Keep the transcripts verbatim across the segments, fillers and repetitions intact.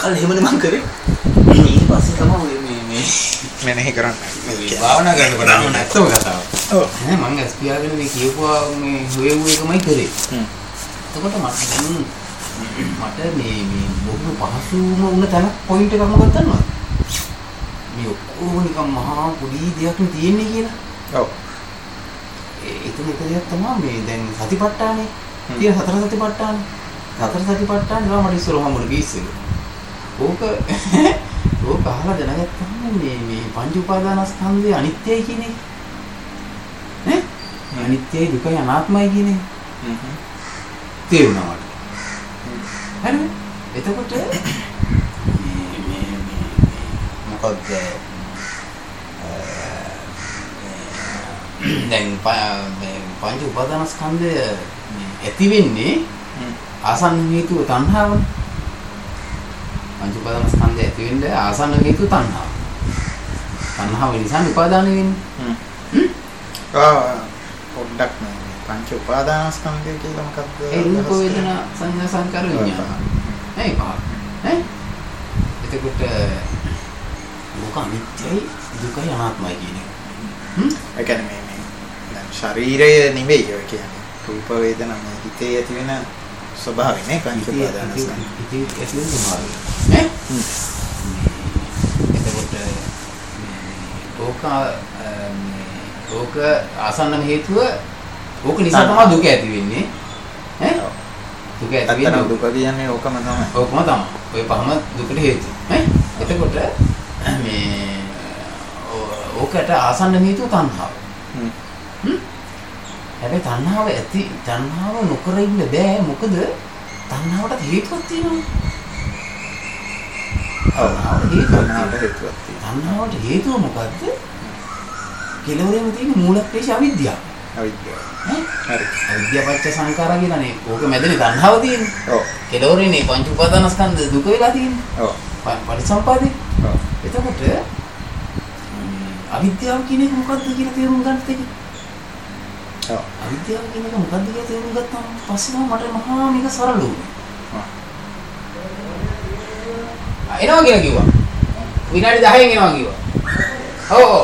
කල් එහෙමනේ මං කරේ. ඊට පස්සේ තමයි මේ මේ මෙනෙහි කරන්නේ. භාවනා කරනකොට නැත්තම කතාව. ඔව්. ඈ මං ඇස් පියාගෙන මේ කියපුවා මේ හොයුව එකමයි කරේ. හ්ම්. එතකොට මට දැන් මට මේ මේ බොහොම පහසුම වුණ තැන පොයින්ට් එකක් මොකක්ද දන්නවද? මේ ඔක්කොම නිකන් මහා පොඩි දෙයක් නේ තියෙන්නේ කියලා. ඔව්. ඒ එතන එක දෙයක් තමයි මේ දැන් සතිපට්ඨානේ. තියෙන සතර සතිපට්ඨානේ. සතර සතිපට්ඨානේ නම මට ඉස්සරහම මොන කීස්සෙද? ඕක ඕක අහලා දැනගත්තාම මේ මේ පංච උපාදානස්කන්ධය අනිත්‍යයි කියන එක. ඈ? අනිත්‍යයි දුකයි අනාත්මයි කියන එක. හ්ම්. තේරුණා මට. හරිද? එතකොට මේ මේ මොකක්ද දැන් පංච උපාදානස්කන්ධය ඇති වෙන්නේ ආසන්න හේතුව තණ්හාවනේ. පංච උපාදානස්කන්ධය ඇති වෙන්නේ ආසන්න හේතුව තණ්හාව. තණ්හාව නිසා උපාදාන වෙන්නේ. හ්ම්. ආ පොඩ්ඩක් නේ. පංච උපාදානස්කන්ධය කියලා මොකක්ද? ඒ රූප වේදනා සංඥා සංකාර විඥාන. ඒ පහ. ඈ? එතකොට මොක අනිත්‍යයි දුකයි අනාත්මයි කියන එක. හ්ම්? ඒ කියන්නේ මේ මේ දැන් ශරීරය නෙවෙයි ඔය කියන්නේ. රූප වේදනා මේ හිතේ ඇති වෙන ස්වභාවය නේ පංච උපාදානස්කන්ධය. හිතේ ඇති වෙන ස්වභාවය. ඈ? හ්ම්. එතකොට ඕක ඕක ආසන්න හේතුව ඕක නිසා තමයි දුක ඇති වෙන්නේ. ඈ? දුක ඇති වෙන්නේ දුක කියන්නේ ඕකම තමයි. ඕකම තමයි. ඔය පහම දුකට හේතුව. ඈ? එතකොට මේ ඕකට ආසන්න හේතුව තණ්හාව. හ්ම්. හ්ම්? හැබැයි තණ්හාව ඇති තණ්හාව නොකර ඉන්න බෑ. මොකද තණ්හාවට හේතුවක් තියෙනවා. තණ්හාවට හේතුවක් තියෙනවා. තණ්හාවට හේතුව මොකද්ද? කෙලවරේම තියෙන මූලක්ලේශ අවිද්‍යාව. අවිද්‍යාව. ඈ? හරි. අවිද්‍යාව පත්‍ය සංඛාරා කියලානේ. ඕක මැදනේ තණ්හාව තියෙන්නේ. ඔව්. කෙලවරේනේ පංච උපාදානස්කන්ධ දුක වෙලා තියෙන්නේ. ඔව්. පරිසම්පාදේ. ඔව්. එතකොට අවිද්‍යාව කියන එක මොකද්ද කියලා තේරුම් ගන්න තියෙන්නේ. ඔව්. අවිද්‍යාව කියන එක මොකද්ද කියලා තේරුම් ගත්තාම පස්සේ නම් මට මහා මේක සරල වුණා. ඔව්. එනවා කියලා කිව්වා. විනාඩි දහයෙන් එනවා කිව්වා. ඔව්.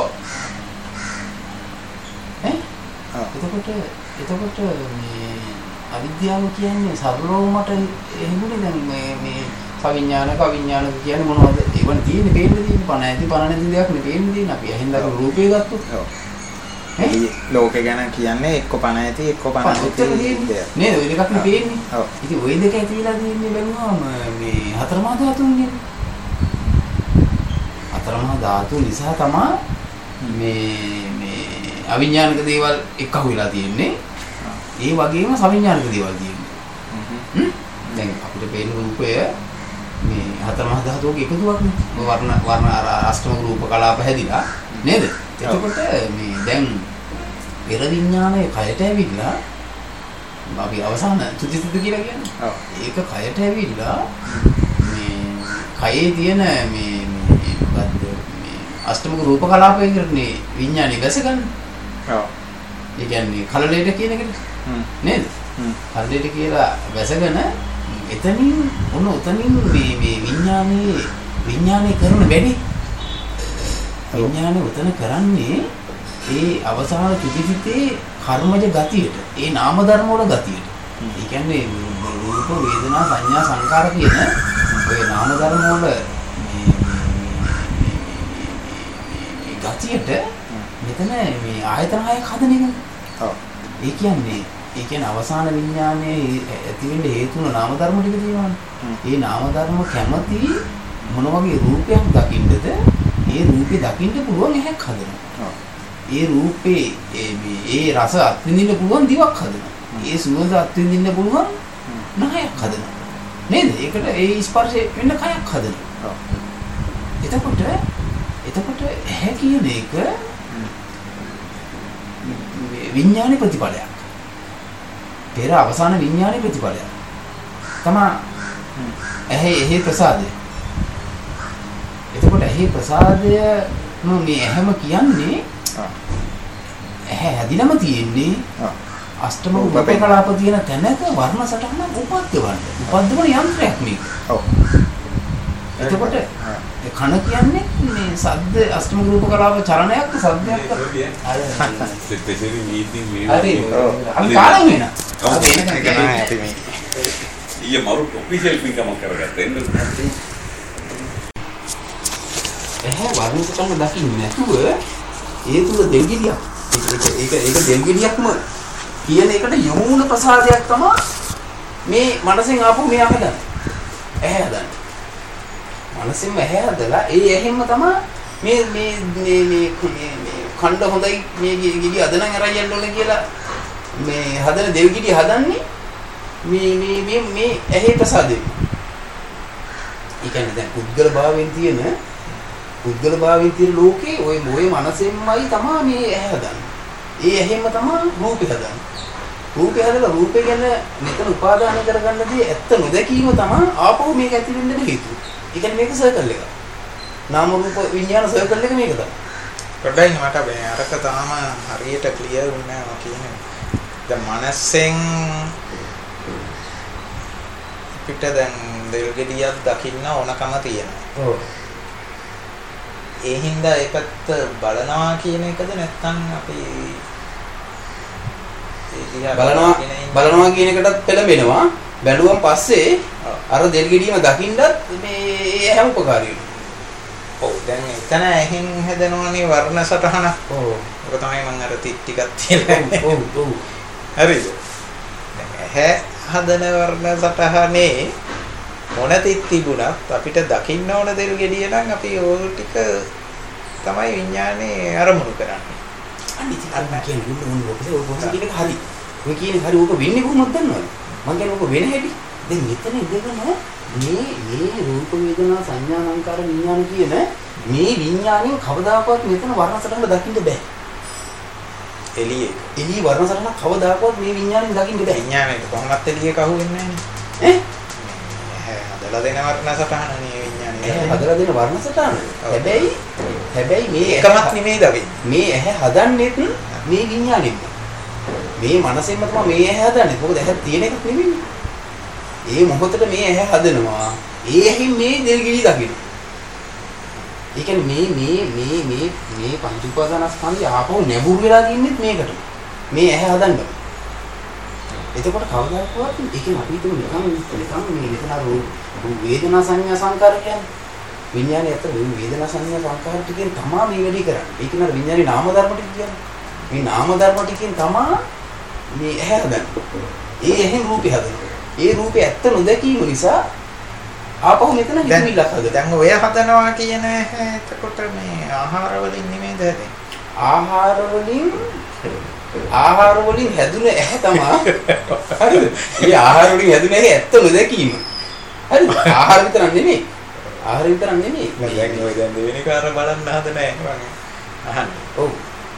ඈ? එතකොට එතකොට මේ අවිද්‍යාව කියන්නේ සරලව මට එහෙමුනේ දැන් මේ මේ සවිඥානික අවිඥානික කියන්නේ මොනවද? ඒවන තියෙන්නේ පේන්නේ තියෙන්නේ පණ ඇති පණ නැති දෙයක් නේ පේන්නේ තියෙන්නේ. අපි ඇහෙන්දා රූපේ ගත්තොත්. ඔව්. ඒ ලෝකේ ගැන කියන්නේ එක්ක පණ ඇති එක්ක පණ නැති දෙයක්. නේද? ඔය දෙකක් නේ පේන්නේ. ඔව්. ඉතින් ওই දෙක ඇතිලා තියෙන්නේ බැලුවාම මේ හතරමහා ධාතුන්ගේ. හතරමහා ධාතු නිසා තමයි මේ මේ අවිඥානික දේවල් එක්කහු වෙලා තියෙන්නේ. ඒ වගේම සවිඥානික දේවල් තියෙන්නේ. හ්ම්. දැන් අපිට පේන රූපය මේ හතරමහා ධාතුවක එකතුවක් නේ. වර්ණ වර්ණ අෂ්ටම රූප කලාප හැදිලා නේද? එතකොට මේ දැන් පෙර විඥානයේ කයට ඇවිල්ලා අපි අවසාන චුතිසිත කියලා කියන්නේ. ඔව්. ඒක කයට ඇවිල්ලා මේ කයේ තියෙන මේ මේ මොකද්ද මේ අෂ්ටම රූප කලාපය කියන්නේ විඥානේ වැසගන්න. ඔව්. ඒ කියන්නේ කලලයට කියන එකට. හ්ම්. නේද? හ්ම්. කලලයට කියලා වැසගෙන එතනින් ඔන්න උතනින් මේ මේ විඥානේ විඥානේ කරන වැඩි විඥානේ උතන කරන්නේ ඒ අවසාන චුතිසිතේ කර්මජ ගතියට ඒ නාම ධර්ම වල ගතියට. ඒ කියන්නේ රූප වේදනා සංඥා සංකාර කියන ඔය නාම ධර්ම වල මේ ගතියට මෙතන මේ ආයතන හයක් හදන එක. ඔව්. ඒ කියන්නේ ඒ කියන්නේ අවසාන විඥානයේ ඇති වෙන්න හේතු වුණ නාම ධර්ම ටික තියෙනවානේ. ඒ නාම ධර්ම කැමති මොන වගේ රූපයක් දකින්නද? ඒ රූපේ දකින්න පුළුවන් එකක් හදනවා. ඒ රූපේ ඒ ඒ රස අත්විඳින්න පුළුවන් දිවක් හදනවා. ඒ සුවඳ අත්විඳින්න පුළුවන් නහයක් හදනවා. නේද? ඒකට ඒ ස්පර්ශය වෙන්න කයක් හදනවා. එතකොට එතකොට ඇහැ කියන එක විඥානේ ප්‍රතිඵලයක්. පෙර අවසාන විඥානේ ප්‍රතිඵලයක්. තමා ඇහි එහි ප්‍රසාදය. එතකොට ඇහි ප්‍රසාදය මේ ඇහැම කියන්නේ ඇහැ හැදිනම තියෙන්නේ අෂ්ටම රූප කලාප තියෙන තැනක වර්ණ සටහන උපද්දවන්න. උපද්දවන යන්ත්‍රයක් මේක. ඔව්. එතකොට කන කියන්නේ මේ සද්ද අෂ්ටම රූප කලාව චලනයක් සද්දයක් අර ස්පෙෂලි නීති මේ හරි අපි කාලම් වෙන අපි එන තමයි අපි මේ ඊයේ මරු ඔෆිෂියල් පින්කමක් කරගත්තා එන්න එහේ වර්ණ සටහන දකින්න නැතුව ඒ තුල දෙල්ගෙඩියක් ඒක ඒක ඒක දෙල්ගෙඩියක්ම කියන එකට යොමු වුණ ප්‍රසාදයක් තමයි මේ මනසෙන් ආපු මේ හදන්නේ ඇහැ හදන්නේ මනසෙන් ඇහැ හදලා ඒ ඇහෙන්ම තමයි මේ මේ මේ මේ කණ්ඩ හොඳයි මේ ගෙඩිය අද නම් අරන් යන්න ඕනේ කියලා මේ හදන දෙල්ගෙඩිය හදන්නේ මේ මේ මේ මේ ඇහි ප්‍රසාදේ ඒ කියන්නේ දැන් පුද්ගල භාවයෙන් තියෙන පුද්ගල භාවයෙන් තියෙන ලෝකේ ওই මොයේ මනසෙන්මයි තමයි මේ ඇහැ හදන්නේ. ඒ ඇහෙන්ම තමයි රූපේ හදන්නේ. රූපේ හදලා රූපේ ගැන මෙතන උපාදාන කරගන්නදී ඇත්ත නොදැකීම තමයි ආපහු මේක ඇති වෙන්න හේතුව. ඒ කියන්නේ මේක සර්කල් එක. නාම රූප විඥාන සර්කල් එක මේක තමයි. පොඩ්ඩයි මට මේ අරක තාම හරියට ක්ලියර් වුණේ නැහැ කියන්නේ. දැන් මනසෙන් පිට දැන් දෙල්ගෙඩියක් දකින්න ඕනකම තියෙනවා. ඔව්. ඒ හින්දා ඒකත් බලනවා කියන එකද නැත්නම් අපි බලනවා බලනවා කියන එකටත් පෙළඹෙනවා. බැලුවම පස්සේ අර දෙල්ගෙඩියම දකින්නත් මේ හැම උපකාරී වෙනවා. ඔව් දැන් එතන ඇහෙන් හැදෙනවනේ වර්ණ සටහන. ඔව්. ඒක තමයි මම අර ටික ටිකක් තියලා. ඔව් ඔව්. හරිද? දැන් ඇහැ හදන වර්ණ සටහනේ මොන තිත් තිබුණත් අපිට දකින්න ඕන දෙල් ගෙඩිය නම් අපි ඕක ටික තමයි විඥානේ අරමුණු කරන්නේ. අනිත් අර කියන්නේ උන් ඔක ඔක කියන එක හරි. ඔය කියන හරි ඕක වෙන්නේ කොහොමද දන්නවද? මම කියන්නේ ඕක වෙන හැටි. දැන් මෙතන ඉඳගෙන මේ මේ රූප වේදනා සංඥා සංකාර විඥාන කියන මේ විඥාණයෙන් කවදාකවත් මෙතන වර්ණ සටහන දකින්න බෑ. එළියේ. එළියේ වර්ණ සටහන කවදාකවත් මේ විඥාණයෙන් දකින්න බෑ. විඥාණයට කොහොමවත් එළියක අහුවෙන්නේ නැහැ ඈ? හදලා දෙන වර්ණ සටහනනේ විඥානේ. ඇහැ හදලා දෙන වර්ණ සටහන. හැබැයි හැබැයි මේ එකමත් නෙමෙයි දවි. මේ ඇහැ හදන්නෙත් මේ විඥාණයෙන්. මේ මනසෙන්ම තමයි මේ ඇහැ හදන්නේ. මොකද ඇහැ තියෙන එකක් නෙමෙයි. ඒ මොහොතේ මේ ඇහැ හදනවා. ඒ ඇහින් මේ දෙල්ගිරි දකින්න. ඒ කියන්නේ මේ මේ මේ මේ මේ පංච උපාදානස්කන්ධය ආපහු නැඹුරු වෙලා තින්නෙත් මේකට. මේ ඇහැ හදන්න. එතකොට කවදාකවත් ඒකෙන් අපි හිතමු නිකන් නිකන් මේ මෙතන රූප වේදනා සංඥා සංකාර කියන්නේ විඥානය ඇත්ත මේ වේදනා සංඥා සංකාර ටිකෙන් තමයි මේ වැඩි කරන්නේ. ඒක නේද විඥානේ නාම ධර්ම ටික කියන්නේ. මේ නාම ධර්ම ටිකෙන් තමයි මේ ඇහැ හදන්නේ. ඒ ඇහෙන් රූපය හදනවා. ඒ රූපේ ඇත්ත නොදැකීම නිසා ආපහු මෙතන හිතවිල්ලක් හදනවා. දැන් ඔය හදනවා කියන එතකොට මේ ආහාර වලින් නෙමෙයිද හැදෙන්නේ? ආහාර වලින් ආහාර වලින් හැදුන ඇහැ තමයි හරිද? මේ ආහාර වලින් හැදුන ඇහැ ඇත්ත නොදැකීම. හරිද? ආහාර විතරක් නෙමෙයි. ආහාර විතරක් නෙමෙයි. දැන් ඔය දැන් දෙවෙනි කාර බලන්න හදන නැහැ අහන්න. ඔව්.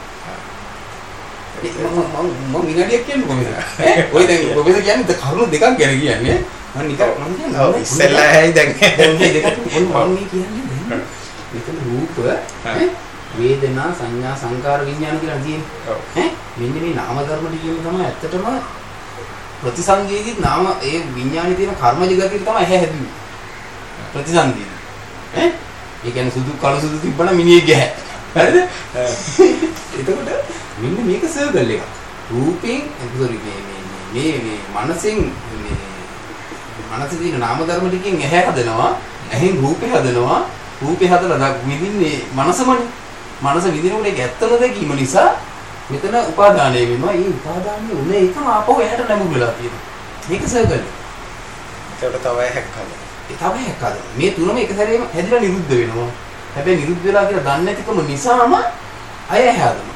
මම මම මම විනාඩියක් කියන්නේ කොහොමද? ඈ ඔය දැන් ඔබද කියන්නේ කරුණු දෙකක් ගැන කියන්නේ. මම නිකන් මම කියන්නේ ඔව් ඉස්සෙල්ලා ඇයි දැන් දැන් මේ දෙකක් මම මේ කියන්නේ දැන් මෙතන රූප ඈ වේදනා සංඥා සංකාර විඥාන කියලා තියෙනවා. ඈ මෙන්න මේ නාම ධර්ම ටිකෙම තමයි ඇත්තටම ප්‍රතිසංවේදීත් නාම ඒ විඥානේ තියෙන කර්මජ ගතිය තමයි ඇහැ හැදුවේ. ප්‍රතිසංවේදී. ඈ ඒ කියන්නේ සුදු කළු සුදු තිබ්බනම් මිනිහෙක් ගැහැ. හරිද? එතකොට මෙන්න මේක සර්කල් එකක්. රූපෙන් සෝරි මේ මේ මේ මනසෙන් මේ මනසේ තියෙන නාම ධර්ම ටිකෙන් ඇහැ හදනවා. ඇහෙන් රූපේ හදනවා. රූපේ හදලා විඳින්නේ මනසමනේ. මනස විඳිනකොට ඒක ඇත්ත නොදැකීම නිසා මෙතන උපාදානය වෙනවා. ඒ උපාදානයේ උන එකම ආපහු එහාට නැමුණු වෙලා තියෙනවා. මේක සර්කල් එක. ඒකට තව හැක් හදලා. ඒ තව හැක් හදලා. මේ තුනම එක සැරේම හැදිලා නිරුද්ධ වෙනවා. හැබැයි නිරුද්ධ වෙලා කියලා දන්නේ නැතිකම නිසාම අය හැදෙනවා.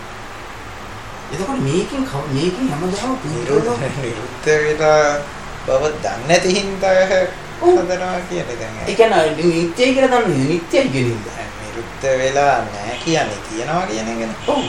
එතකොට මේකෙන් මේකෙන් හැමදාම නිරුද්ධ වෙලා බව දන්නේ නැති හින්දා හදනවා කියන්නේ දැන්. ඒ කියන්නේ නිත්‍යයි කියලා දන්නේ නිත්‍යයි කියන හින්දා. නිරුද්ධ වෙලා නැහැ කියන්නේ තියනවා කියන එකනේ. ඔව්.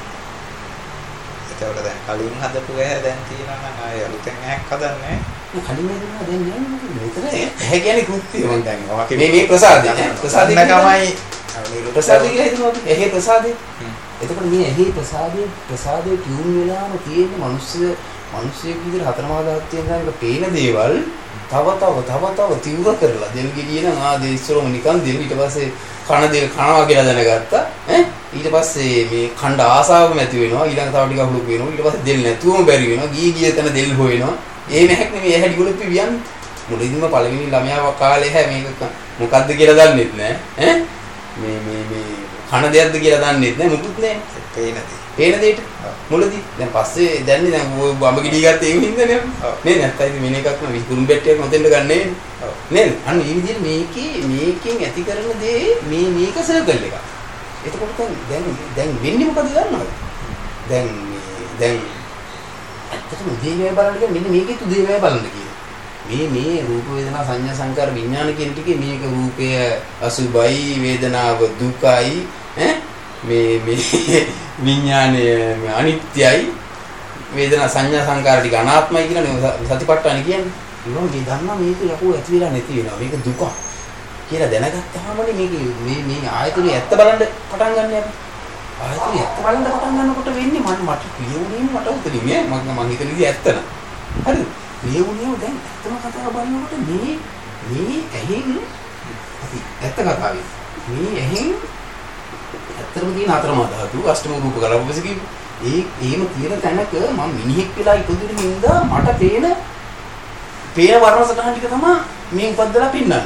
ඒතකොට දැන් කලින් හදපු ඇහැ දැන් තියෙනවා නම් ආයෙ අලුතෙන් ඇහැක් හදන්නේ. කලින් හදනවා දැන් නෑ මොකද මෙතන ඇහැ කියන්නේ කෘත්‍ය මම දැන් මේ මේ ප්‍රසාදේ ප්‍රසාදේ තමයි ප්‍රසාදේ කියලා හිතනවා ඇහි ප්‍රසාදේ. එතකොට මේ ඇහි ප්‍රසාදේ ප්‍රසාදේ ටියුන් වෙලාම තියෙන මිනිස්සු මිනිස්සෙක් විදිහට හතර මහා ධාතුන් දැන් පේන දේවල් තව තව තව තව තීව්‍ර කරලා දෙල් ගෙඩිය නම් ආ දේශරම නිකන් දෙල් ඊට පස්සේ කන දෙල් කනවා කියලා දැනගත්තා ඈ ඊට පස්සේ මේ ඛණ්ඩ ආසාවම ඇති වෙනවා ඊළඟ තව ටිකක් හුලුක් වෙනවා ඊට පස්සේ දෙල් නැතුවම බැරි වෙනවා ගිය ගිය තැන දෙල් හොයනවා ඒ මහක් නෙමෙයි ඇහැඩි ගොඩක් පිවියන්නේ මුලින්ම පළවෙනි ළමයා කාලේ හැ මේක මොකද්ද කියලා දන්නෙත් නෑ ඈ මේ මේ මේ කන දෙයක්ද කියලා දන්නෙත් නෑ මුකුත් නෑ පේන දේ පේන දෙයට මුලදී දැන් පස්සේ දැන්නේ දැන් ඔය බඹ ගිඩි ගත්තේ ඒ හින්දා නේ නේද නැත්නම් ඉතින් වෙන එකක් නෙවෙයි කුරුම් බෙට්ටියක් නොතෙන්න ගන්නෑ නේද අන්න මේ විදිහට මේකේ මේකෙන් ඇති කරන දේ මේ මේක සර්කල් එකක් එතකොට දැන් දැන් දැන් වෙන්නේ මොකද දන්නවද දැන් මේ දැන් ඇත්තටම උදේවැය බලන්න කියන්නේ මෙන්න මේකේ උදේවැය බලන්න කියන්නේ මේ මේ රූප වේදනා සංඥා සංකාර විඥාන කියන ටිකේ මේක රූපය අසුභයි වේදනාව දුකයි ඈ මේ මේ විඥානය අනිත්‍යයි වේදනා සංඥා සංකාර ටික අනාත්මයි කියලා සතිපට්ඨාන කියන්නේ. ඊළඟ මේ දන්නා මේක යකෝ ඇති වෙලා නැති වෙනවා. මේක දුක කියලා දැනගත්තාමනේ මේක මේ මේ ආයතනෙ ඇත්ත බලන්න පටන් ගන්න අපි. ආයතනෙ ඇත්ත බලන්න පටන් ගන්නකොට වෙන්නේ මම මට කියුණේ මට උතලින් ඈ මම මම හිතන විදිහ ඇත්ත නෑ. හරිද? මේ වුණේ දැන් ඇත්තම කතාව බලනකොට මේ මේ ඇහෙන් අපි ඇත්ත කතාවේ මේ ඇහෙන් ඇත්තම තියෙන හතරම ධාතු අෂ්ටම රූප කලාපවස කිව්වේ. ඒ එහෙම තියෙන තැනක මම මිනිහෙක් වෙලා ඉපදුණු හින්දා මට පේන පේන වර්ණ සටහන් ටික තමයි මේ උපද්දලා පින්නන්නේ.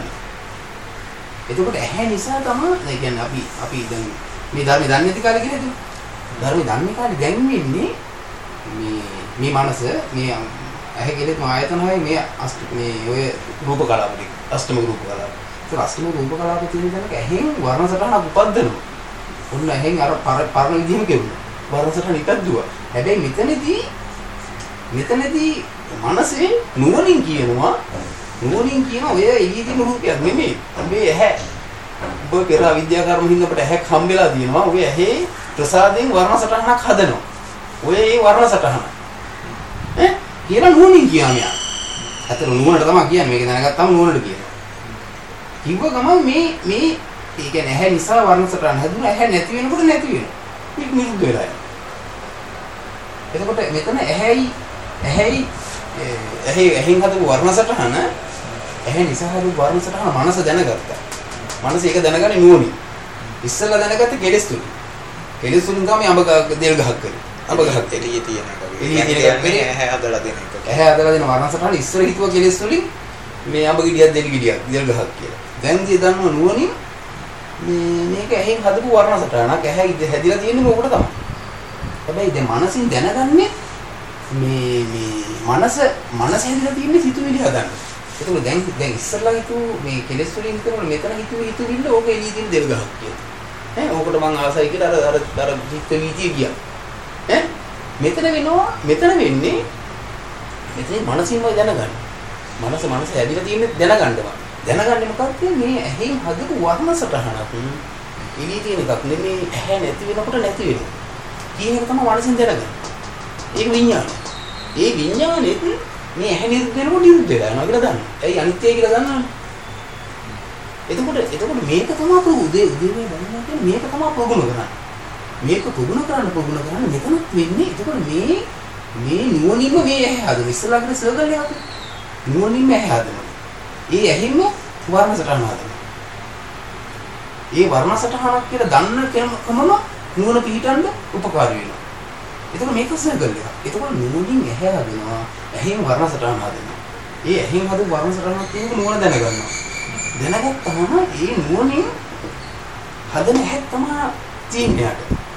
එතකොට ඇහැ නිසා තමයි ඒ කියන්නේ අපි අපි දැන් මේ ධර්ම දන්නේ නැති කාලේ කියලා ධර්ම දන්නේ කාලේ දැන් වෙන්නේ මේ මේ මනස මේ ඇහැ කෙලෙත් ආයතන හය මේ අෂ්ට මේ ඔය රූප කලාප ටික අෂ්ටම රූප කලාප. ඒක අෂ්ටම රූප කලාප තියෙන තැනක ඇහෙන් වර්ණ සටහනක් උපද්දනවා. ඔන්න ඇහෙන් අර පරණ විදිහම කෙවුණා. වර්ණ සටහන ඉපද්දුවා. හැබැයි මෙතනදී මෙතනදී මනසේ නුවණින් කියනවා නුවණින් කියන ඔය එළියේ තියෙන රූපයක් නෙමෙයි. මේ ඇහැ ඔබ පෙර අවිද්‍යා කර්ම හින්දා අපිට ඇහැක් හම්බෙලා තියෙනවා. ඔය ඇහි ප්‍රසාදයෙන් වර්ණ සටහනක් හදනවා. ඔය ඒ වර්ණ සටහන ඈ කියලා නුවණින් කියන්නේ. අතන නුවණට තමයි කියන්නේ. මේක දැනගත්තාම නුවණට කියනවා. කිව්ව ගමන් මේ මේ ඒ කියන්නේ ඇහැ නිසා වර්ණ සටහන හැදුණා. ඇහැ නැති වෙනකොට නැති වෙනවා. මේක නිරුද්ධ වෙලා යනවා. එතකොට මෙතන ඇහැයි ඇහැයි ඇහි ඇහෙන් හදපු වර්ණ සටහන ඇහැ නිසා හදපු වර්ණ සටහන මනස දැනගත්තා. මනස ඒක දැනගන්නේ නුවණින්. ඉස්සෙල්ලා දැනගත්තේ කෙලෙස් තුන. කෙලෙස් තුන තමයි අඹ දෙල් ගහක් කරේ. අඹ ගහක් එළියේ තියෙන එක. එළියේ තියෙන එක ඇහැ හදලා දෙන එක. ඇහැ හදලා දෙන වර්ණ සටහන ඉස්සර හිතුව කෙලෙස් වලින් මේ අඹ ගෙඩියක් දෙල් ගෙඩියක් දෙල් ගහක් කියලා. දැන් ජී දන්නව නුවණින් මේ මේක ඇහෙන් හදපු වර්ණ සටහනක්. ඇහැ හැදිලා තියෙන්නේ මොකට තමයි. හැබැයි දැන් මනසින් දැනගන්නේ මේ මේ මනස මනස හැදිලා තියෙන්නේ සිතුවිලි හදන්න. ඒකෝ දැන් දැන් ඉස්සරලා හිතු මේ කෙලෙස් වලින් හිතනකොට මෙතන හිතු හිතුවිල්ල ඕක එළිය තියෙන දෙල් ගහක් කියලා. ඈ ඕකට මං ආසයි කියලා අර අර අර හිත වීතිය ගියා. ඈ මෙතන වෙනවා මෙතන වෙන්නේ මෙතන මනසින්ම දැනගන්න. මනස මනස හැදිලා තියෙන්නේ දැනගන්නවා. දැනගන්නේ මොකක්ද මේ ඇහෙන් හදපු වර්ණ සටහනක්. එළිය තියෙන එකක් නෙමේ ඇහැ නැති වෙනකොට නැති වෙනවා. කියන එක තමයි මනසින් දැනගන්නේ. ඒක විඤ්ඤාණය. ඒ විඤ්ඤාණයෙත් මේ ඇහැ නිරුද්ධ වෙනකොට නිරුද්ධ වෙලා යනවා කියලා දන්නවා. ඇයි අනිත්‍යයි කියලා දන්නවනේ. එතකොට එතකොට මේක තමයි අපු උදේ උදේ මේ බලනවා කියන්නේ මේක තමයි ප්‍රගුණ කරන්නේ. මේක ප්‍රගුණ කරන්න ප්‍රගුණ කරන්න මෙතනත් වෙන්නේ. එතකොට මේ මේ නුවණින්ම මේ ඇහැ හදන ඉස්සලාගෙන සර්කල් එකක්. නුවණින්ම ඇහැ හදනවා. ඒ ඇහිම වර්ණ සටහන හදනවා. ඒ වර්ණ සටහනක් කියලා දන්න කෙනකමම නුවණ පිහිටන්න උපකාරී වෙනවා. එතකොට මේක සර්කල් එකක්. එතකොට නුවණින් ඇහැ හදනවා. ඇහෙන් වර්ණ සටහන හදනවා. ඒ ඇහෙන් හදපු වර්ණ සටහනක් තියෙනක නුවණ දැනගන්නවා. දැනගත්තාම ඒ නුවණින් හදන ඇහැ තමයි තියෙන්නේ.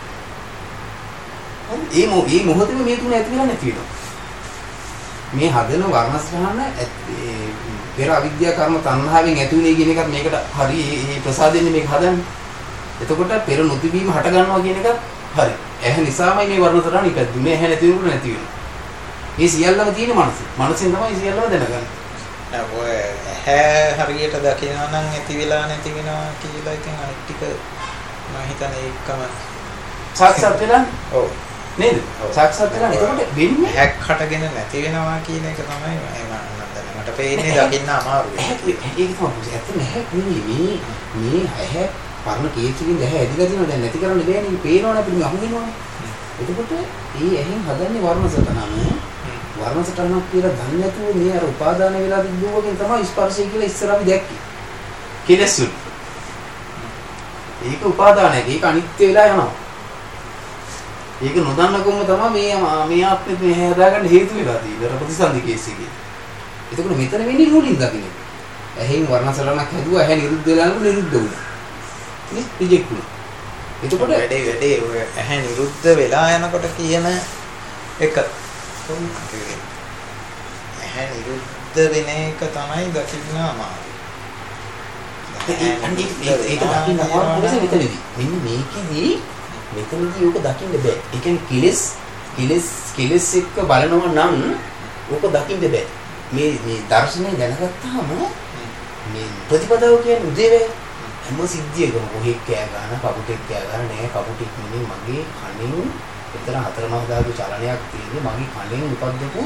ඒ මො ඒ මොහොතේ මේ තුන ඇති වෙලා නැති වෙනවා. මේ හදන වර්ණ සටහන පෙර අවිද්‍යා කර්ම තණ්හාවෙන් ඇති වුණේ කියන එකත් මේකට හරි මේ ප්‍රසාදෙන්නේ මේක හදන්නේ. එතකොට පෙර නොතිබීම හට ගන්නවා කියන එකත් හරි. ඇහැ නිසාමයි මේ වර්ණ සටහන ඉපැද්දුනේ. ඇහැ නැති වෙනකොට නැති වෙනවා. මේ සියල්ලම තියෙන මනස. මනසෙන් තමයි සියල්ලම දැනගන්නේ. නෑ ඔය ඇහැ හරියට දකිනවා නම් ඇති වෙලා නැති වෙනවා කියලා ඉතින් අනිත් ටික මම හිතන්නේ ඒකම සාක්ෂාත් වෙලා ඔව් නේද? සාක්ෂාත් වෙලා එතකොට වෙන්නේ හැක් හටගෙන නැති වෙනවා කියන එක තමයි මම මට පේන්නේ දකින්න අමාරුයි. ඒක තමයි ඇත්තම හැක් නෙමෙයි මේ මේ ඇහැ පරණ කේතුලින් ඇහැ ඇදිලා තියෙනවා දැන් නැති කරන්න බෑනේ. පේනවනේ අපිට මේ අහු වෙනවනේ. එතකොට මේ ඇහෙන් හදන්නේ වර්ණ සටහන වර්ණ සටහනක් කියලා දන්නේ නැතුව මේ අර උපාදාන වෙලා තිබ්බෝ වගේ තමයි ස්පර්ශය කියලා ඉස්සර අපි දැක්කේ. කෙලෙසු. ඒක උපාදානයක්. ඒක අනිත්‍ය වෙලා යනවා. ඒක නොදන්නකම තමයි මේ මේ ආත්මෙත් මේ හදාගන්න හේතු වෙලා තියෙන්නේ. ප්‍රතිසන්දි කේස් එකේ. එතකොට මෙතන වෙන්නේ නූලින් දකින්න. ඇහෙන් වර්ණ සටහනක් හැදුවා ඇහැ නිරුද්ධ වෙලා නු නිරුද්ධ වුණා. නේ රිජෙක්ට් වුණා. එතකොට වැඩේ වැඩේ ඔය ඇහැ නිරුද්ධ වෙලා යනකොට කියන එක ඇහැ නිරුද්ධ වෙන එක තමයි දකින්න අමාරු. ඒක දකින්න අමාරු මෙතනදී. මෙන්න මේකෙදී මෙතනදී ඕක දකින්න බෑ. ඒ කියන්නේ කෙලස් කෙලස් කෙලස් එක්ක බලනවා නම් ඕක දකින්න බෑ. මේ මේ දර්ශනය දැනගත්තාම මේ ප්‍රතිපදාව කියන්නේ උදේවේ හැම සිද්ධියකම කොහෙක් කෑ ගන්න කපුටෙක් කෑ ගන්න නෑ කපුටෙක් නෙමෙයි මගේ කණෙන් එතන හතර මහ ධාතු චලනයක් තියෙන්නේ මගේ කණෙන් උපද්දපු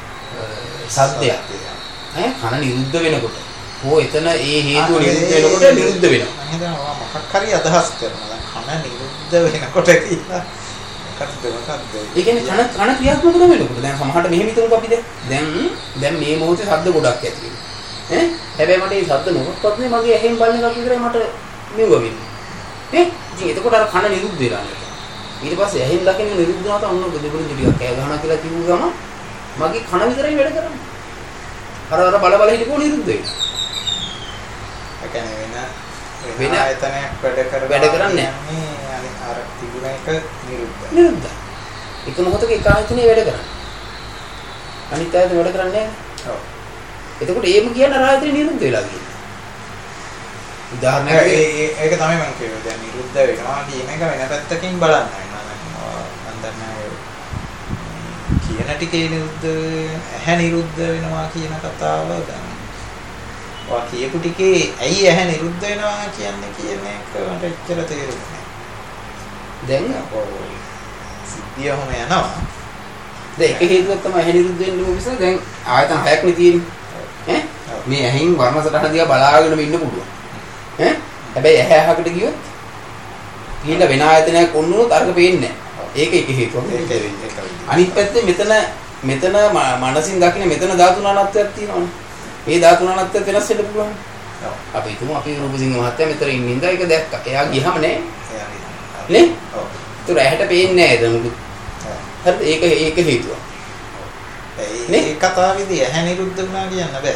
සද්දයක් ඈ කන නිරුද්ධ වෙනකොට ඕ එතන ඒ හේතුව නිරුද්ධ වෙනකොට නිරුද්ධ වෙනවා මම හිතනවා මොකක් හරි අදහස් කරනවා කන නිරුද්ධ වෙනකොට කියලා මොකක්ද මොකක්ද ඒ කියන්නේ කන කන ක්‍රියාත්මක වෙනකොට දැන් සමහරට මෙහෙම හිතමුකෝ අපි දැන් දැන් දැන් මේ මොහොතේ ශබ්ද ගොඩක් ඇති වෙනවා ඈ හැබැයි මට මේ ශබ්ද මොකක්වත් නේ මගේ ඇහෙන් බලන එකක් විතරයි මට මෙව වෙන්නේ ඈ ඉතින් එතකොට අර කන නිරුද්ධ වෙලා නේද ඊට පස්සේ ඇහෙන් දකින්න නිරුද්ධ වුණා තමයි ඔන්න දෙබුණු ටිකක් කෑ ගහනවා කියලා කිව්ව ගම මගේ කන විතරයි වැඩ කරන්නේ අර අර බල බල හිටපුව නිරුද්ධ වෙනවා ඒ කියන්නේ වෙන වෙන ආයතනයක් වැඩ කර වැඩ කරන්නේ අර තිබුණ එක නිරුද්ධ නිරුද්ධ එක මොහොතක එක ආයතනේ වැඩ කරන්නේ අනිත් ආයතන වැඩ කරන්නේ නැහැ ඔව් එතකොට ඒම කියන්නේ ආයතනේ නිරුද්ධ වෙලා කියන්නේ. උදාහරණයක් ඒක තමයි මම කියන්නේ. දැන් නිරුද්ධ වෙනවා කියන එක වෙන පැත්තකින් බලන්නයි. මම දන්නේ කියන ටිකේ නිරුද්ධ ඇහැ නිරුද්ධ වෙනවා කියන කතාව දැන්. ඔය කියපු ටිකේ ඇයි ඇහැ නිරුද්ධ වෙනවා කියන්නේ කියන එක මට එච්චර තේරුන්නේ නැහැ. දැන් සිද්ධියම යනවා. දැන් එක හේතුවක් තමයි ඇහැ නිරුද්ධ වෙන්නේ මොකද? දැන් ආයතන හයක් නේ තියෙන්නේ. ඈ මේ ඇහින් වර්ණ සටහන දිහා බලාගෙනම ඉන්න පුළුවන් ඈ හැබැයි ඇහැ අහකට ගියොත් ගිහිල්ලා වෙන ආයතනයක් ඔන්නුනොත් අරක පේන්නේ නැහැ ඒක එක හේතුවක් අනිත් පැත්තේ මෙතන මෙතන මනසින් දකින්න මෙතන ධාතු නානත්වයක් තියෙනවනේ මේ ධාතු නානත්වය වෙනස් වෙන්න පුළුවන් අපි හිතමු අපි රූපසිංහ මහත්තයා මෙතන ඉන්න ඉඳලා ඒක දැක්කා එයා ගියහම නේ නේ ඔව් ඒතර ඇහැට පේන්නේ නැහැ දැන් මුකුත් හරිද ඒක ඒක හේතුවක් මේ කතාවේදී ඇහැ නිරුද්ධ වුණා කියන්න බෑ.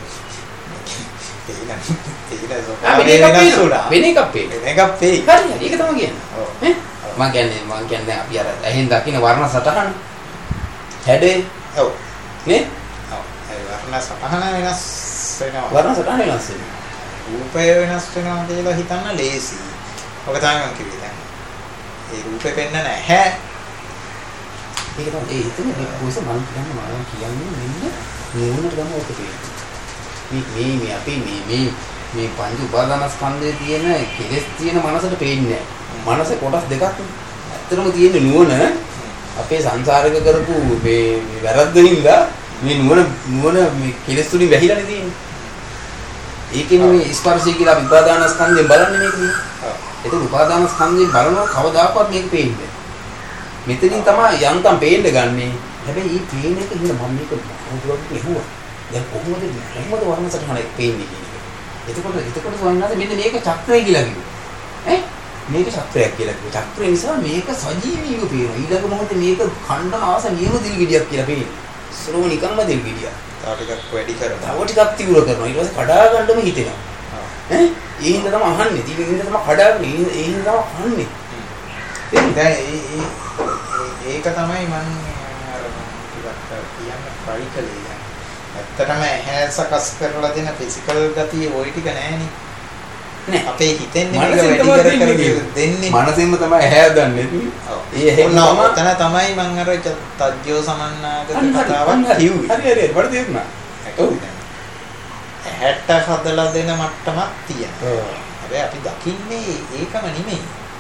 ඒක ඒක වෙන එකක් පේන. වෙන එකක් පේයි. හරි ඒක තමයි කියන්නේ. ඔව්. ඈ මම කියන්නේ මම කියන්නේ අපි අර ඇහෙන් දකින්න වර්ණ සටහන හැඩේ. ඔව්. නේ? ඔව්. ඒ වර්ණ සටහන වෙනස් වෙනවා. වර්ණ සටහන වෙනස් වෙනවා. රූපය වෙනස් වෙනවා කියලා හිතන්න ලේසි. ඔක තමයි මම කිව්වේ දැන්. ඒ රූපේ පෙන්න නැහැ. ඒක තමයි ඒ හිතේ මේ කොහොස මම කියන්නේ මම කියන්නේ මෙන්න නුවණට ගම ඔක තියෙනවා. මේ මේ මේ අපි මේ මේ මේ පංච උපාදානස්කන්ධයේ තියෙන කෙලෙස් තියෙන මනසට පේන්නේ නැහැ. මනසේ කොටස් දෙකක් ඇත්තටම තියෙන නුවණ අපේ සංසාරක කරපු මේ වැරද්දින්ද මේ නුවණ නුවණ මේ කෙලෙස් තුලින් වැහිලානේ තියෙන්නේ. ඒකෙනේ මේ ස්පර්ශය කියලා අපි උපාදානස්කන්ධයෙන් බලන්නේ මේකනේ. ඒක උපාදානස්කන්ධයෙන් බලනවා කවදාකවත් මේක පේන්නේ මෙතනින් තමයි යන්තම් පේන්න ගන්නෙ. හැබැයි මේ පේන එක හින්දා මම මේක මොකටද කියුවා. දැන් කොහොමද කොහොමද වර්ණ සටහනක් පේන්නේ කියන එක. එතකොට එතකොට සොයනවාද මෙන්න මේක චක්‍රය කියලා කිව්වා. ඈ මේක චක්‍රයක් කියලා කිව්වා. චක්‍රය නිසා මේක සජීවීව පේනවා. ඊළඟ මොහොතේ මේක khණ්ඩන ආස නියම දිල් ගෙඩියක් කියලා පේන්නේ. සරෝ නිකම්ම දිල් ගෙඩියක්. තව ටිකක් වැඩි කරනවා. තව ටිකක් තිබුර කරනවා. ඊට පස්සේ කඩා ගන්නම හිතෙනවා. ඈ ඒ හින්දා තමයි අහන්නේ. ඊට හින්දා තමයි කඩාගෙන ඒ හින්දා තමයි අහන්නේ. දැන් ඒ ඒක තමයි මම අර ටිකක් කියන්න try කළේ දැන්. ඇත්තටම ඇහැ සකස් කරලා දෙන ෆිසිකල් ගතිය ওই ටික නෑනේ. නෑ අපේ හිතෙන්නේ මේක වැඩි කර කර දෙන්නේ. මනසින්ම තමයි ඇහැ දන්නේ. ඒ ඇහෙන් තමයි තමයි මම අර තජ්ජෝ සමන්නාගත කතාවක් කිව්වේ. හරි හරි මට තේරුණා. ඔව්. ඇහැට හදලා දෙන මට්ටමක් තියෙනවා. ඔව්. හැබැයි අපි දකින්නේ ඒකම නෙමෙයි.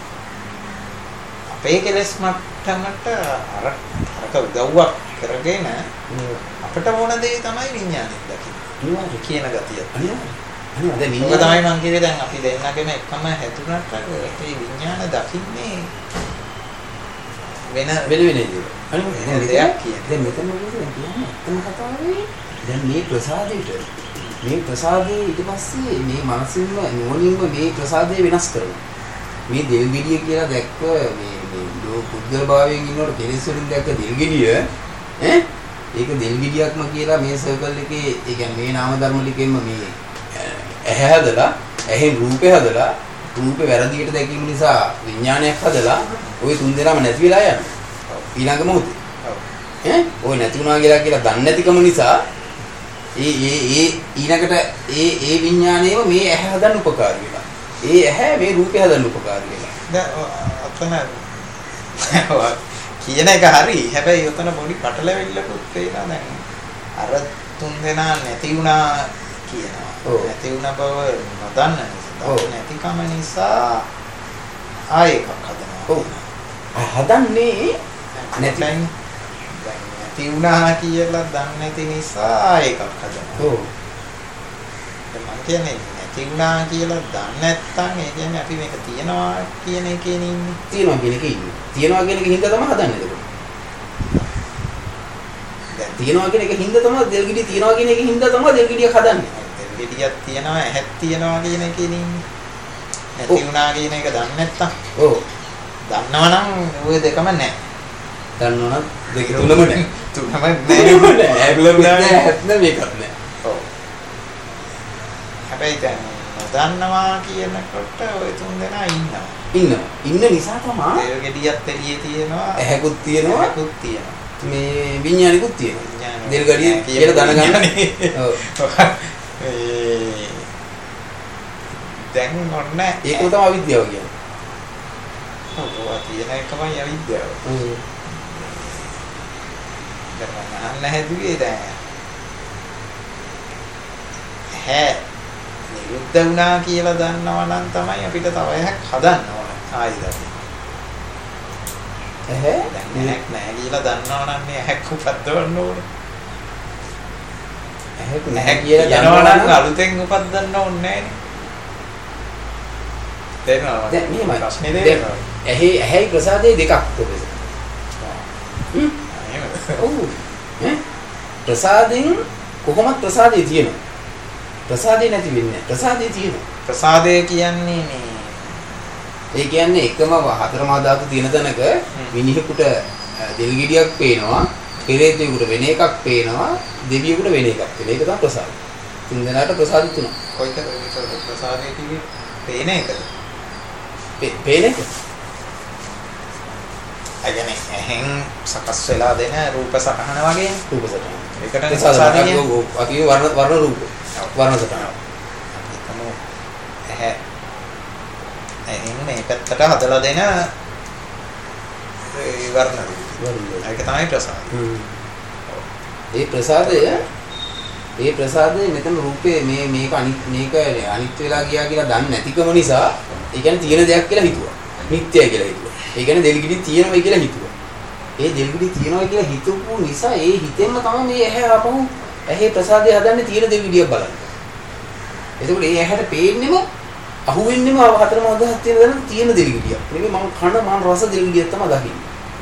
අපේ කෙලස් මට්ටමට අර අරක උදව්වක් කරගෙන අපිට ඕන දේ තමයි විඥානෙත් දකින්නේ. ඒක කියන ගතිය. අනිවාර්යයෙන්. අනිවාර්යයෙන් විඥාන තමයි මම කිව්වේ දැන් අපි දෙන්නගෙම එකම හැදුනට ඒ විඥාන දකින්නේ වෙන වෙන වෙන දේවල්. අනිත් දෙයක් කියන. දැන් මෙතන මොකද කියන්නේ? එතන කතාවේ දැන් මේ ප්‍රසාදයට මේ ප්‍රසාදේ ඊට පස්සේ මේ මනසින්ම නුවණින්ම මේ ප්‍රසාදේ වෙනස් කරනවා. මේ දෙල් ගෙඩිය කියලා දැක්ක මේ මේ පුද්ගල භාවයෙන් ඉන්නකොට කෙලෙස් වලින් දැක්ක දෙල් ගෙඩිය ඈ ඒක දෙල් ගෙඩියක්ම කියලා මේ සර්කල් එකේ ඒ කියන්නේ මේ නාම ධර්ම ලිකෙන්න මේ ඇහැ හදලා ඇහෙන් රූපේ හදලා රූපේ වැරදියට දැකීම නිසා විඥානයක් හදලා ওই තුන් දෙනාම නැති වෙලා යනවා ඊළඟ මොහොතේ ඈ ওই නැති වුණා කියලා කියලා දන්නේ නැතිකම නිසා ඒ ඒ ඒ ඊළඟට ඒ ඒ විඥාණයම මේ ඇහැ හදන්න උපකාරී වෙනවා ඒ ඇහැ මේ රූපේ හදන්න උපකාරී වෙනවා දැන් ඔතන කියන එක හරි හැබැයි ඔතන පොඩි පටලැවිල්ලකුත් තියෙනවා දැන් අර තුන් දෙනා නැති වුණා කියනවා නැති වුණ බව නොදන්න නිසා නැතිකම නිසා ආයෙ එකක් හදනවා ඔව් හදන්නේ නැති දැන් නැති වුණා කියලා දන්නේ නැති නිසා ආයෙ එකක් හදනවා ඔව් මම කියන්නේ නැති වුණා කියලා දන්නේ නැත්නම් ඒ කියන්නේ අපි මේක තියනවා කියන එකේ ඉන්නේ තියනවා කියන එකේ ඉන්නේ තියනවා කියන එක හින්දා තමයි හදන්නේ ඒක දැන් තියනවා කියන එක හින්දා තමයි දෙල් ගෙඩිය තියනවා කියන එක හින්දා තමයි දෙල් ගෙඩියක් හදන්නේ දෙල් ගෙඩියක් තියනවා ඇහක් තියනවා කියන එකේ ඉන්නේ නැති වුණා කියන එක දන්නේ නැත්නම් ඔව් දන්නවනම් ওই දෙකම නැහැ දන්නවනම් දෙක තුනම නැහැ තුනම නැහැ ඇබ්ලම් නැහැ හැත්නම් මේකත් නැහැ ඔව් හැබැයි දැන් නොදන්නවා කියනකොට ওই තුන් දෙනා ඉන්නවා ඉන්නවා ඉන්න නිසා තමයි දෙල් ගෙඩියක් එළියේ තියෙනවා ඇහැකුත් තියෙනවා ඇහකුත් තියෙනවා මේ විඥානිකුත් තියෙනවා දෙල් ගෙඩිය කියලා දැනගන්න ඔව් ඒ දැන් ඔන්න ඒක තමයි අවිද්‍යාව කියන්නේ ඔව් තියෙන එකමයි අවිද්‍යාව ඔව් දැන් අහන්න හැදුවේ දැන් හැ නිරුද්ධ වුණා කියලා දන්නවා නම් තමයි අපිට තව එකක් හදන්න ඕන ආයෙත් ඇහැ දැන් නැහැ නැහැ කියලා දන්නවා නම් මේ ඇහැක් උපද්දවන්න ඕන ඇහැ නැහැ කියලා දන්නවා නම් අලුතෙන් උපද්දන්න ඕනේ නැහැ තේරෙනවද දැන් මෙහෙමයි ප්‍රශ්නේ තේරෙනවද ඇහි ඇහැයි ප්‍රසාදේ දෙකක් කොහෙද හ්ම් ඔව් ඈ ප්‍රසාදෙන් කොහොමද ප්‍රසාදේ තියෙනවා ප්‍රසාදේ නැති වෙන්නේ නැහැ ප්‍රසාදේ තියෙනවා ප්‍රසාදේ කියන්නේ මේ ඒ කියන්නේ එකම හතරමා ධාතු තියෙන තැනක මිනිහෙකුට දෙල් ගෙඩියක් පේනවා පෙරේතෙකුට වෙන එකක් පේනවා දෙවියෙකුට වෙන එකක් පේනවා ඒක තමයි ප්‍රසාද තුන් දෙනාට ප්‍රසාද තුනක් කොයිද ප්‍රසාදේ කියන්නේ පේන එකද පේන එක අයනේ එහෙන් සකස් වෙලා දෙන රූප සටහන වගේ රූප සටහන ඒකට ප්‍රසාද කියන්නේ අපි වර්ණ වර්ණ රූප වර්ණ සටහන එකම ඇහැ එහෙන් මේ පැත්තට හදලා දෙන ඒ වර්ණ රූප ඒක තමයි ප්‍රසාද ඒ ප්‍රසාදය ඒ ප්‍රසාදේ මෙතන රූපේ මේ මේක අනිත් මේක අනිත් වෙලා ගියා කියලා දන්නේ නැතිකම නිසා ඒ කියන්නේ තියෙන දෙයක් කියලා හිතුවා. නිත්‍යයි කියලා හිතුවා. ඒ කියන්නේ දෙල්ගිඩි තියෙනවා කියලා හිතුවා. ඒ දෙල්ගිඩි තියෙනවා කියලා හිතපු නිසා ඒ හිතෙන්ම තමයි මේ ඇහැ ආපහු ඇහි ප්‍රසාදේ හදන්නේ තියෙන දෙල්ගිඩියක් බලන්න. එතකොට ඒ ඇහැට පේන්නෙම අහුවෙන්නෙම හතරම අදහස් තියෙන දරන තියෙන දෙල්ගිඩියක්. නෙමෙයි මම කන මම රස දෙල්ගිඩියක් තමයි දකින්නේ.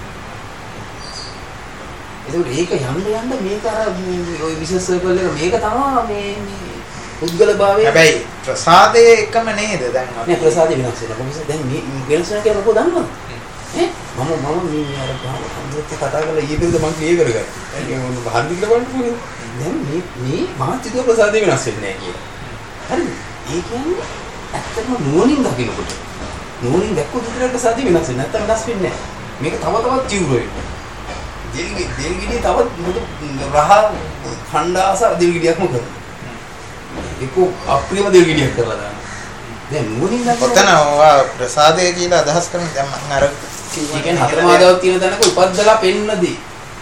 එතකොට ඒක යන්න යන්න මේක අර ඔය විශේෂ සර්කල් එක මේක තමයි මේ මේ පුද්ගල භාවයේ හැබැයි ප්‍රසාදයේ එකම නේද දැන් අපි නෑ ප්‍රසාදේ වෙනස් වෙනවා කොහොමද දැන් මේ වෙනස් වෙනවා කියලා මොකද දන්නවද ඈ මම මම මේ අර හන්දිත් කතා කරලා ඊයේ පෙරේද මම ක්ලියර් කරගත්තා ඒක මොන හන්දි කියලා බලන්න දැන් මේ මේ මාත්‍රික ප්‍රසාදේ වෙනස් වෙන්නේ නෑ කියලා හරිද ඒ කියන්නේ ඇත්තටම නුවණින් දකිනකොට නුවණින් දැක්කොත් විතර ප්‍රසාදේ වෙනස් වෙන්නේ නැත්තම් වෙනස් වෙන්නේ නෑ මේක තව තවත් ජීව්‍ර වෙනවා දෙල්ගිඩි දෙල්ගිඩි තවත් මොකද රහ ඛණ්ඩාස දෙල්ගිඩියක්ම කරනවා ඒක අප්‍රියම දෙල්ගිඩියක් කරලා දානවා දැන් නුවණින් දැක්කොත් ඔතන ඔයා ප්‍රසාදය කියලා අදහස් කරන්නේ දැන් මම අර ඒ කියන්නේ හතරමාදාවක් තියෙන තැනක උපද්දලා පෙන්නදී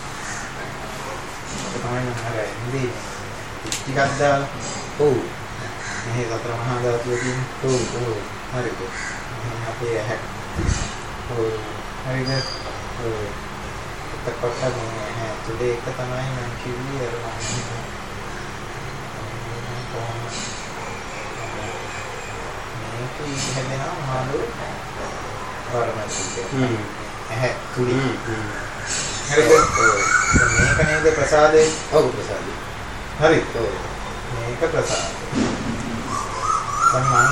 තමයි මම අර ඉන්නේ ටිකක් දාලා ඔව් මේ සතර මහා ධාතුව තියෙන ඔව් ඔව් හරිද අපේ ඇහැ ඔව් හරිද ඔව් එතකොට මේ තුඩේ එක තමයි මම කිව්වේ අර මේක ඉහෙදෙනා මාළු වරමයි. හ්ම්. ඇහැ තුලින්. හරිද? මේක නේද ප්‍රසාදේ? ඔව් ප්‍රසාදේ. හරි. ඔව්. මේක ප්‍රසාදේ. දැන් මම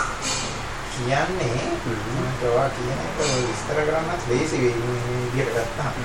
කියන්නේ මම තවා කියන එක විස්තර කරන්නත් ලේසි වෙයි මේ විදිහට ගත්තාම.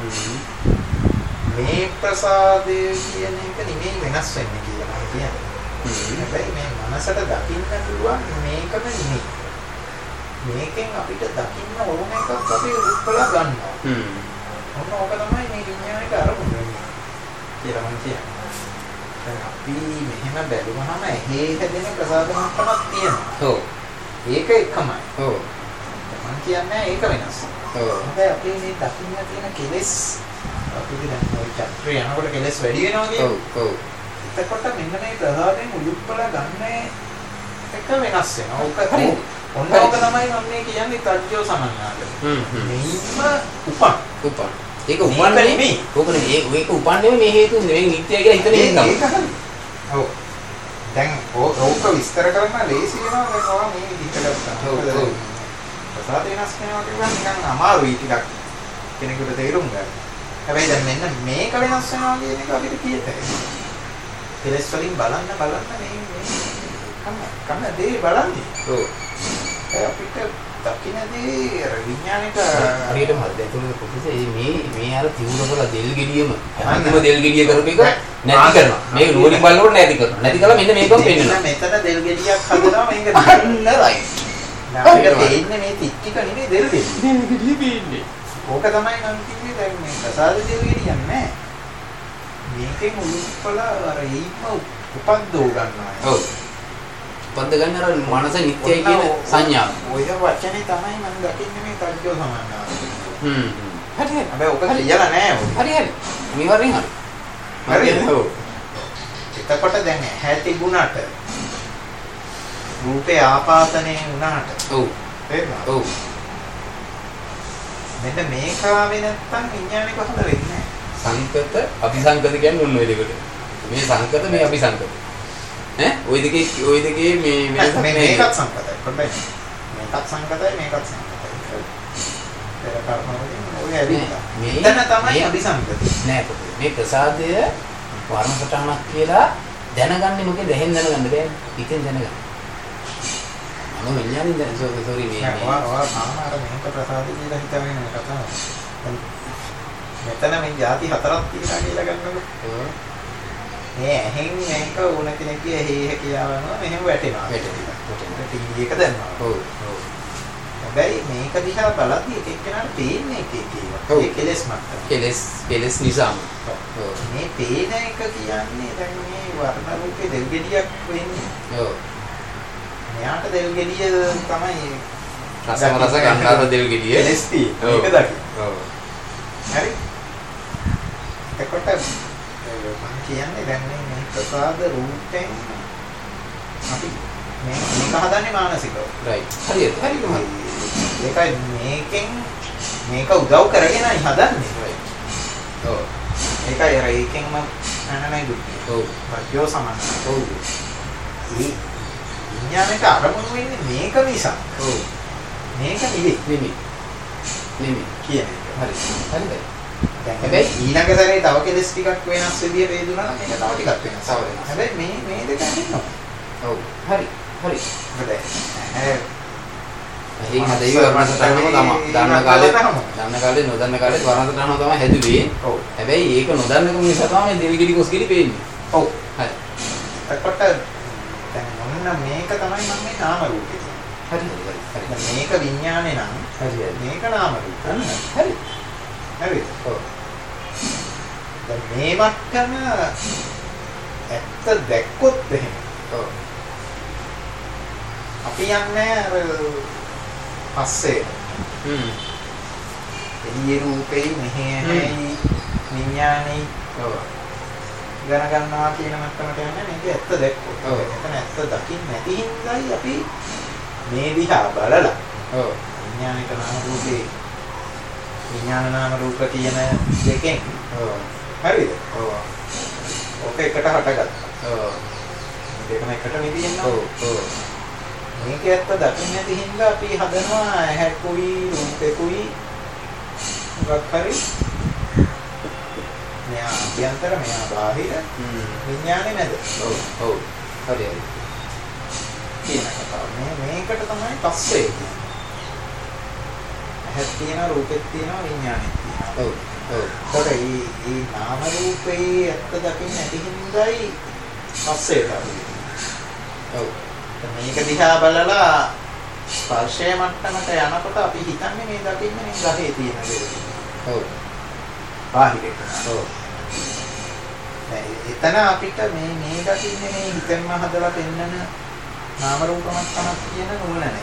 මේ ප්‍රසාදය කියන එක නෙමෙයි වෙනස් වෙන්නේ කියලා මම කියන්නේ. හැබැයි මේ මනසට දකින්න පුළුවන් මේකම නෙමෙයි. මේකෙන් අපිට දකින්න ඕන එකක් අපි උත්පලා ගන්නවා. හ්ම්. ඔන්න ඕක තමයි මේ විඤ්ඤාණයට අරමුණ වෙන්නේ කියලා මම කියන්නේ. දැන් අපි මෙහෙම බැලුවහම ඇහි හැදෙන ප්‍රසාද මට්ටමක් තියෙනවා. ඔව්. ඒක එකමයි. ඔව්. මම කියන්නේ ඒක වෙනස්. ඔව්. හැබැයි අපි මේ දකින්න තියෙන කෙලෙස් අපි දැන් ওই චක්‍රය යනකොට කෙලෙස් වැඩි වෙනවා කියන්නේ. ඔව්. ඔව්. එතකොට මෙන්න මේ ප්‍රසාදයෙන් උදුප්පල ගන්න එක වෙනස් වෙනවා. ඕක හරි. ඔන්න ඕක තමයි මම මේ කියන්නේ තජ්ජෝ සමන්නාද. හ්ම් හ්ම්. මේම උපන්. උපන්. ඒක උපන් නෙමෙයි. ඕක නෙමෙයි. ඒක උපන් නෙමෙයි මේ හේතුන් නෙමෙයි නිත්‍යයි කියලා හිතන එක. ඒක හරි. ඔව්. දැන් ඕක විස්තර කරන්න ලේසි වෙනවා දැන් ඔයා මේ විදිහට ගත්තා. ඔව් ඔව්. ප්‍රසාද වෙනස් වෙනවා කියනවා නිකන් අමාරුයි ටිකක් කෙනෙකුට තේරුම් ගන්න. හැබැයි දැන් මෙන්න මේක වෙනස් වෙනවා කියන එක අපිට කියතේ. කෙලස් වලින් බලන්න බලන්න මේ මේ කම කම දේ බලන්නේ. ඔව්. ඒ අපිට දකින්නේ අර විඥානික හරියට මැදතුනේ කොහොමද මේ මේ අර තියුණු කරලා දෙල් ගෙඩියම අන්තිම දෙල් ගෙඩිය කරපු එක නැති කරනවා. මේක නුවණින් බලනකොට නැති කරනවා. නැති කළා මෙන්න මේකම පෙන්නනවා. මෙතන දෙල් ගෙඩියක් හදනවා මේක අන්න රයිට්. අපිට පේන්නේ මේ ටික නෙමෙයි දෙල් ගෙඩිය. දෙල් ගෙඩිය පේන්නේ. ඕක තමයි මම කිව්වේ දැන් මේ ප්‍රසාද දෙල් ගෙඩියක් නෑ. මේකෙන් උත්පල අර ඒයිම උපද්දව ගන්නවා. ඔව්. උපද්ද ගන්න අර මනස නිත්‍යයි කියන සංඥාව. ඔය වචනේ තමයි මම දකින්නේ මේ තර්ජෝ සමානාව. හ්ම්. හරි හරි. හැබැයි ඔක කියලා නෑ ඔය. හරි හරි. මේවරින් හරි. හරි. ඔව්. එතකොට දැන් ඇහැ තිබුණාට රූපේ ආපාතනේ වුණාට. ඔව්. තේරුණා? ඔව්. මෙන්න මේක ආවේ නැත්තම් විඥානේ කොහොමද වෙන්නේ? සංකත අபிසංකත කියන්නේ මොන වේදකට මේ සංකත මේ අபிසංකත ඈ ওই දෙකේ ওই දෙකේ මේ වෙනස මේ මේකත් සංකතයි පොඩ්ඩයි මේකත් සංකතයි මේකත් සංකතයි පෙර කර්මවලින් ඔය ඇවිල්ලා මෙතන තමයි අபிසංකත නෑ පොඩ්ඩයි මේ ප්‍රසාදය වර්ණ සටහනක් කියලා දැනගන්නේ මොකද දැහෙන් දැනගන්න බෑනේ පිටින් දැනගන්න අනු විඥානින් දැන් සෝරි මේ ඔයා ඔයා සාමාර මේක ප්‍රසාදය කියලා හිතගෙන මේ කතාව මෙතන මේ ಜಾති හතරක් තියෙනවා කියලා ගන්නකො. මේ ඇහෙන් මේක ඕන කෙනෙක්ගේ ඇහි හැකියාවනවා මෙහෙම වැටෙනවා. වැටෙනවා. ටීවී එක දැම්මා. ඔව්. ඔව්. හැබැයි මේක දිහා බලද්දි එක එක්කෙනාට පේන්නේ එක එක ඒවා. ඒ කෙලස් මට්ටම. කෙලස් කෙලස් නිසාම. ඔව්. මේ පේන එක කියන්නේ දැන් මේ වර්ණ රූපේ දෙල් ගෙඩියක් වෙන්නේ. ඔව්. මෙයාට දෙල් ගෙඩිය තමයි රසම රස ගන්නාර දෙල් ගෙඩිය. කෙලස් තියෙන්නේ. ඒක දකි. ඔව්. හරි. එතකොට මම කියන්නේ දැන් මේ ප්‍රසාද රූපෙන් අපි මේ මේක හදන්නේ මානසිකව. රයිට්. හරියට. හරියට. ඒකයි මේකෙන් මේක උදව් කරගෙනයි හදන්නේ. රයිට්. ඔව්. ඒකයි අර ඒකෙන්ම නනනයි දුක්. ඔව්. වර්ගය සමාන. ඔව්. මේ විඥානයට අරමුණු වෙන්නේ මේක නිසා. ඔව්. මේක නෙවෙයි. නෙවෙයි. නෙවෙයි. කියන්නේ. හරි. හරිද? හැබැයි ඊළඟ සැරේ තව කෙලස් ටිකක් වෙනස් විදියට වේදුනා නම් මේක තව ටිකක් වෙනස්. තව වෙනස්. හැබැයි මේ මේ දෙක අදින්නවා. ඔව්. හරි. හරි. හරි. ඒ ඒ හදේ වර්ණසටහනම තමයි. දන්න කාලේ දන්න කාලේ නොදන්න කාලේ වර්ණසටහනම තමයි හැදුවේ. ඔව්. හැබැයි ඒක නොදන්නකම නිසා තමයි දෙවිගිරි කොස්ගිරි පේන්නේ. ඔව්. හරි. එතකොට දැන් මොන්න මේක තමයි මම මේ නාම රූපේ. හරි. හරි. මේක විඥානේ නම් හරි. මේක නාම රූප. හරි. හරි. ඔව්. දැන් මේ මට්ටම ඇත්ත දැක්කොත් එහෙම. ඔව්. අපි යන්නේ අර පස්සේ. හ්ම්. එළියේ රූපේ මෙහෙයි විඥානේ. ඔව්. ගණ ගන්නවා කියන මට්ටමට යන්නේ මේක ඇත්ත දැක්කොත්. ඔව්. එතන ඇත්ත දකින්න නැති හින්දායි අපි මේ දිහා බලලා. ඔව්. විඥානික නාම රූපේ විඥාන නාම රූප කියන දෙකෙන් ඔව් හරිද? ඔව්. ඔක එකට හටගත්තා. ඔව්. දෙකම එකට නිදිනවා. ඔව් ඔව්. මේක ඇත්ත දකින්න නැති හින්දා අපි හදනවා ඇහැකුයි රූපෙකුයි මොකක් හරි මෙයා අභ්‍යන්තර මෙයා බාහිර විඥානේ නැද? ඔව් ඔව් හරි හරි කියන කතාව. මේ මේකට තමයි පස්සේ කියන්නේ. ඇහක් තියෙනවා රූපෙත් තියෙනවා විඥානෙත් තියෙනවා. ඔව් ඔව්. ඒකට මේ මේ නාම රූපේ ඇත්ත දකින්න ඇති හින්දායි පස්සේ තමයි. ඔව්. මේක දිහා බලලා ස්පර්ශය මට්ටමට යනකොට අපි හිතන්නේ මේ දකින්නේ මේ ගහේ තියෙන දේ. ඔව්. බාහිරේ. ඔව්. එතන අපිට මේ මේ දකින්නේ මේ හිතෙන්ම හදලා පෙන්නන නාම රූප මට්ටමක් කියන නුවණ නැහැ.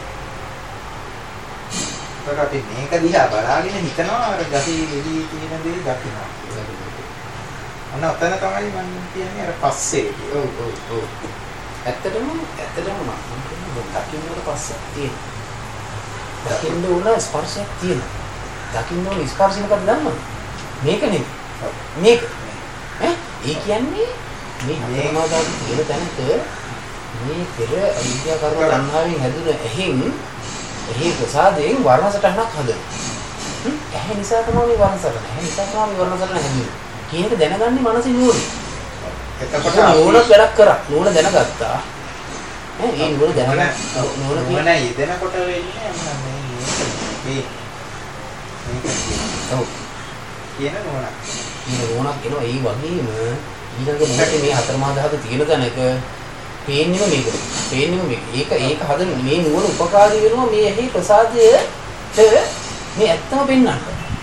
ඒක අපි මේක දිහා බලාගෙන හිතනවා අර ගහේ එළියේ තියෙන දේ දකිනවා. අන්න ඔතන තමයි මම කියන්නේ අර පස්සේ. ඔව් ඔව් ඔව්. ඇත්තටම ඇත්තටම මම කියන්නේ දකින්නට පස්සක් තියෙනවා. දකින්න උන ස්පර්ශයක් තියෙනවා. දකින්න උන ස්පර්ශය මොකක්ද දන්නවද? මේක නෙමෙයි. මේක. ඈ ඒ කියන්නේ මේ හතරමාදාගේ තියෙන තැනක මේ පෙර අවිද්‍යා කර්ම තණ්හාවෙන් හැදුන එහෙන් එහි ප්‍රසාදයෙන් වර්ණ සටහනක් හදනවා. ඇහැ නිසා තමයි මේ වර්ණ සටහන. ඇහැ නිසා තමයි මේ වර්ණ සටහන හැදෙන්නේ. කියන එක දැනගන්නේ මනසේ නුවණ. එතකොට නුවණ වැඩක් කරා. නුවණ දැනගත්තා. ඈ ඒ නුවණ දැනගන්න නුවණ නුවණ යෙදෙනකොට වෙන්නේ මේ මේ මේක ඔව් කියන නුවණ. මේ නුවණක් එනවා ඒ වගේම ඊළඟ මොහොතේ මේ හතර මහා ධාතු තියෙන තැනක පේන්නේම මේක. පේන්නේම මේක. ඒක ඒක හදන මේ නුවණ උපකාරී වෙනවා මේ ඇහි ප්‍රසාදයට මේ ඇත්තම පෙන්වන්න.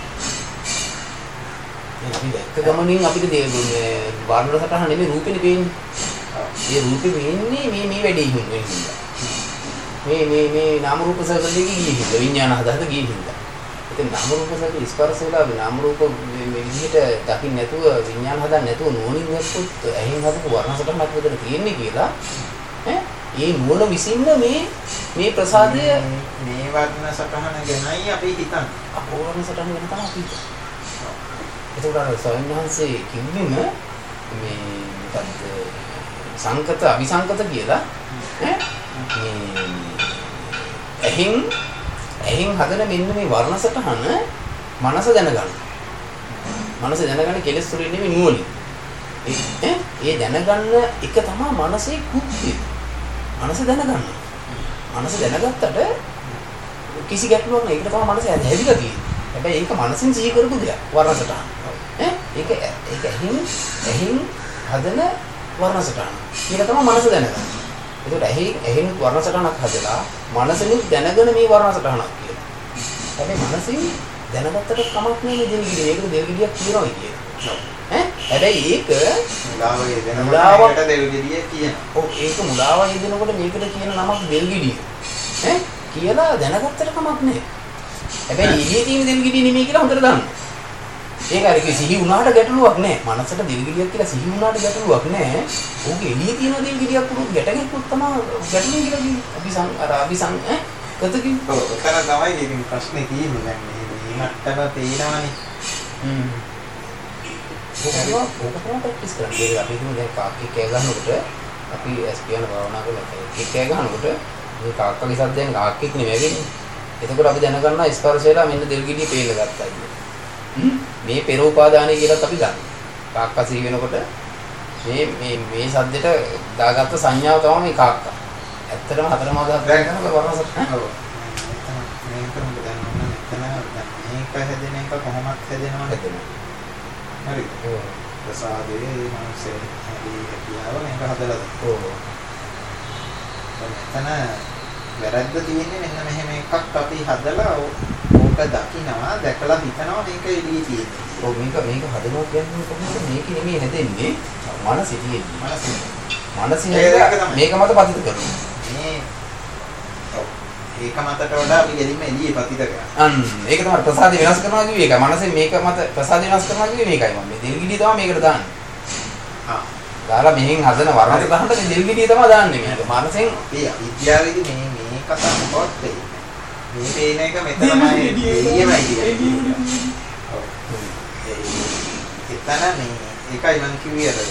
අපි දැක්ක ගමනින් අපිට මේ වර්ණ සටහන නෙමෙයි රූපෙනේ පේන්නේ. මේ රූපෙ වෙන්නේ මේ මේ වැඩේ වෙන්නේ. මේ මේ මේ නාම රූප සකලෙක ගියේ හින්දා විඥාන හදාද ගියේ හින්දා. ඉතින් නාම රූප සකල ස්පර්ශ වෙලා නාම රූප මේ විදිහට දකින්න නැතුව විඥාන හදන්න නැතුව නෝනින් දැක්කොත් ඇහෙන් හදපු වර්ණ සටහනක් විතර තියෙන්නේ කියලා ඈ ඒ නුවණ විසින්න මේ මේ ප්‍රසාදය මේ වර්ණ සටහන ගැනයි අපි හිතන්නේ. අපෝ වර්ණ සටහන ගැන තමයි අපි හිතන්නේ. ඒකට අර සයන්හන්සේ කිව්වෙම මේ මොකද්ද සංකත අபிසංකත කියලා ඈ මේ ඇහෙන් ඇහෙන් හදන මෙන්න මේ වර්ණ සටහන මනස දැනගන්න. මනස දැනගන්න කෙලෙස් තුරින් නෙමෙයි නුවණින්. ඒ ඒ දැනගන්න එක තමයි මනසේ කුක්තිය. මනස දැනගන්න. මනස දැනගත්තට කිසි ගැටලුවක් නැහැ. ඒකට තමයි මනස හැදිලා තියෙන්නේ. හැබැයි ඒක මනසින් සිහි කරපු දෙයක්. වර්ණ සටහන. ඈ ඒක ඒක ඇහෙන් ඇහෙන් හදන වර්ණ සටහන. ඒක තමයි මනස දැනගන්නේ. ඒකට ඇහි ඇහෙන් වර්ණ සටහනක් හදලා මනසෙන් දැනගෙන මේ වර්ණ සටහනක් කියලා. හැබැයි මනසින් දැනගත්තට කමක් නෑ මේ දෙවිගිරිය. ඒකට දෙවිගිරියක් කියනවා කියන්නේ. ඈ හැබැයි ඒක මුලාවේ දෙනකොට දෙවිගිරිය කියනවා. ඔව් ඒක මුලාව හේදෙනකොට මේකට කියන නමක් දෙවිගිරිය. ඈ කියලා දැනගත්තට කමක් නෑ. හැබැයි ඊයේ තියෙන දෙවිගිරිය නෙමෙයි කියලා හොඳට දන්න. ඒක හරි කිසි වුණාට ගැටලුවක් නෑ. මනසට දෙවිගිරියක් කියලා සිහි වුණාට ගැටලුවක් නෑ. ඕකේ එළියේ තියෙන දෙවිගිරියක් උණු ගැටගෙකුත් තමයි ගැටලුව කියලා කියන්නේ. අපි සං අර අපි සං ඈ කතකින් ඔව් ඔතන තමයි ඉතින් ප්‍රශ්නේ තියෙන්නේ දැන් මේ මට්ටම පේනවනේ. හ්ම්. ඕක ඕක තමයි ප්‍රැක්ටිස් කරන්නේ. ඒක අපි හිතමු දැන් කාක්කේ කෑ ගන්නකොට අපි එස් කියන භාවනා කරලා ඒක කෑ ගන්නකොට මේ කාක්කගේ සද්දෙන් කාක්කෙක් නෙමෙයි වෙන්නේ. එතකොට අපි දැනගන්නවා ස්පර්ශ වෙලා මෙන්න දෙල්ගිඩිය පේන්න ගත්තා කියලා. හ්ම්. මේ පෙර උපාදානය කියලාත් අපි ගන්න. කාක්කා සී වෙනකොට මේ මේ මේ සද්දෙට දාගත්ත සංඥාව තමයි මේ කාක්කා. ඇත්තටම හතරම ආදාත් ගන්න වර්ණ සටහන. ඔව්. මේක මොකද දැන් ඔන්න මෙතන මේක හැදෙන එක කොහොමද හැදෙනවද? හරි. ඔව්. ප්‍රසාදයේ මනසේ හරි හැකියාව මේක හදලා. ඔව්. එතන වැරද්ද තියෙන්නේ මෙන්න මෙහෙම එකක් අපි හදලා ඕක දකිනවා දැකලා හිතනවා මේක එළියේ තියෙන්නේ. ඔව් මේක මේක හදනවා කියන්නේ කොහොමද? මේක නෙමෙයි හැදෙන්නේ. මනසේ තියෙන්නේ. මනසේ. මනසේ මේක මත පතිත කරනවා. මේ ඔව් ඒක මතට වඩා අපි ගෙලින්ම එළියේ පතිත කරනවා. අන්න ඒක තමයි ප්‍රසාදේ වෙනස් කරනවා කිව්වේ ඒක. මනසේ මේක මත ප්‍රසාදේ වෙනස් කරනවා කිව්වේ මේකයි මම. මේ දෙල්ගිඩිය තමයි මේකට දාන්නේ. ආ. දාලා මෙහෙන් හදන වර්ණ තහනට මේ දෙල්ගිඩිය තමයි දාන්නේ මේක. මනසෙන් ඒ විද්‍යාවේදී මේ මේ කතා මොකක්ද වෙන්නේ? මේ පේන එක මෙතනමයි එළියමයි කියන්නේ. ඔව්. එතන මේ ඒකයි මම කිව්වේ අර.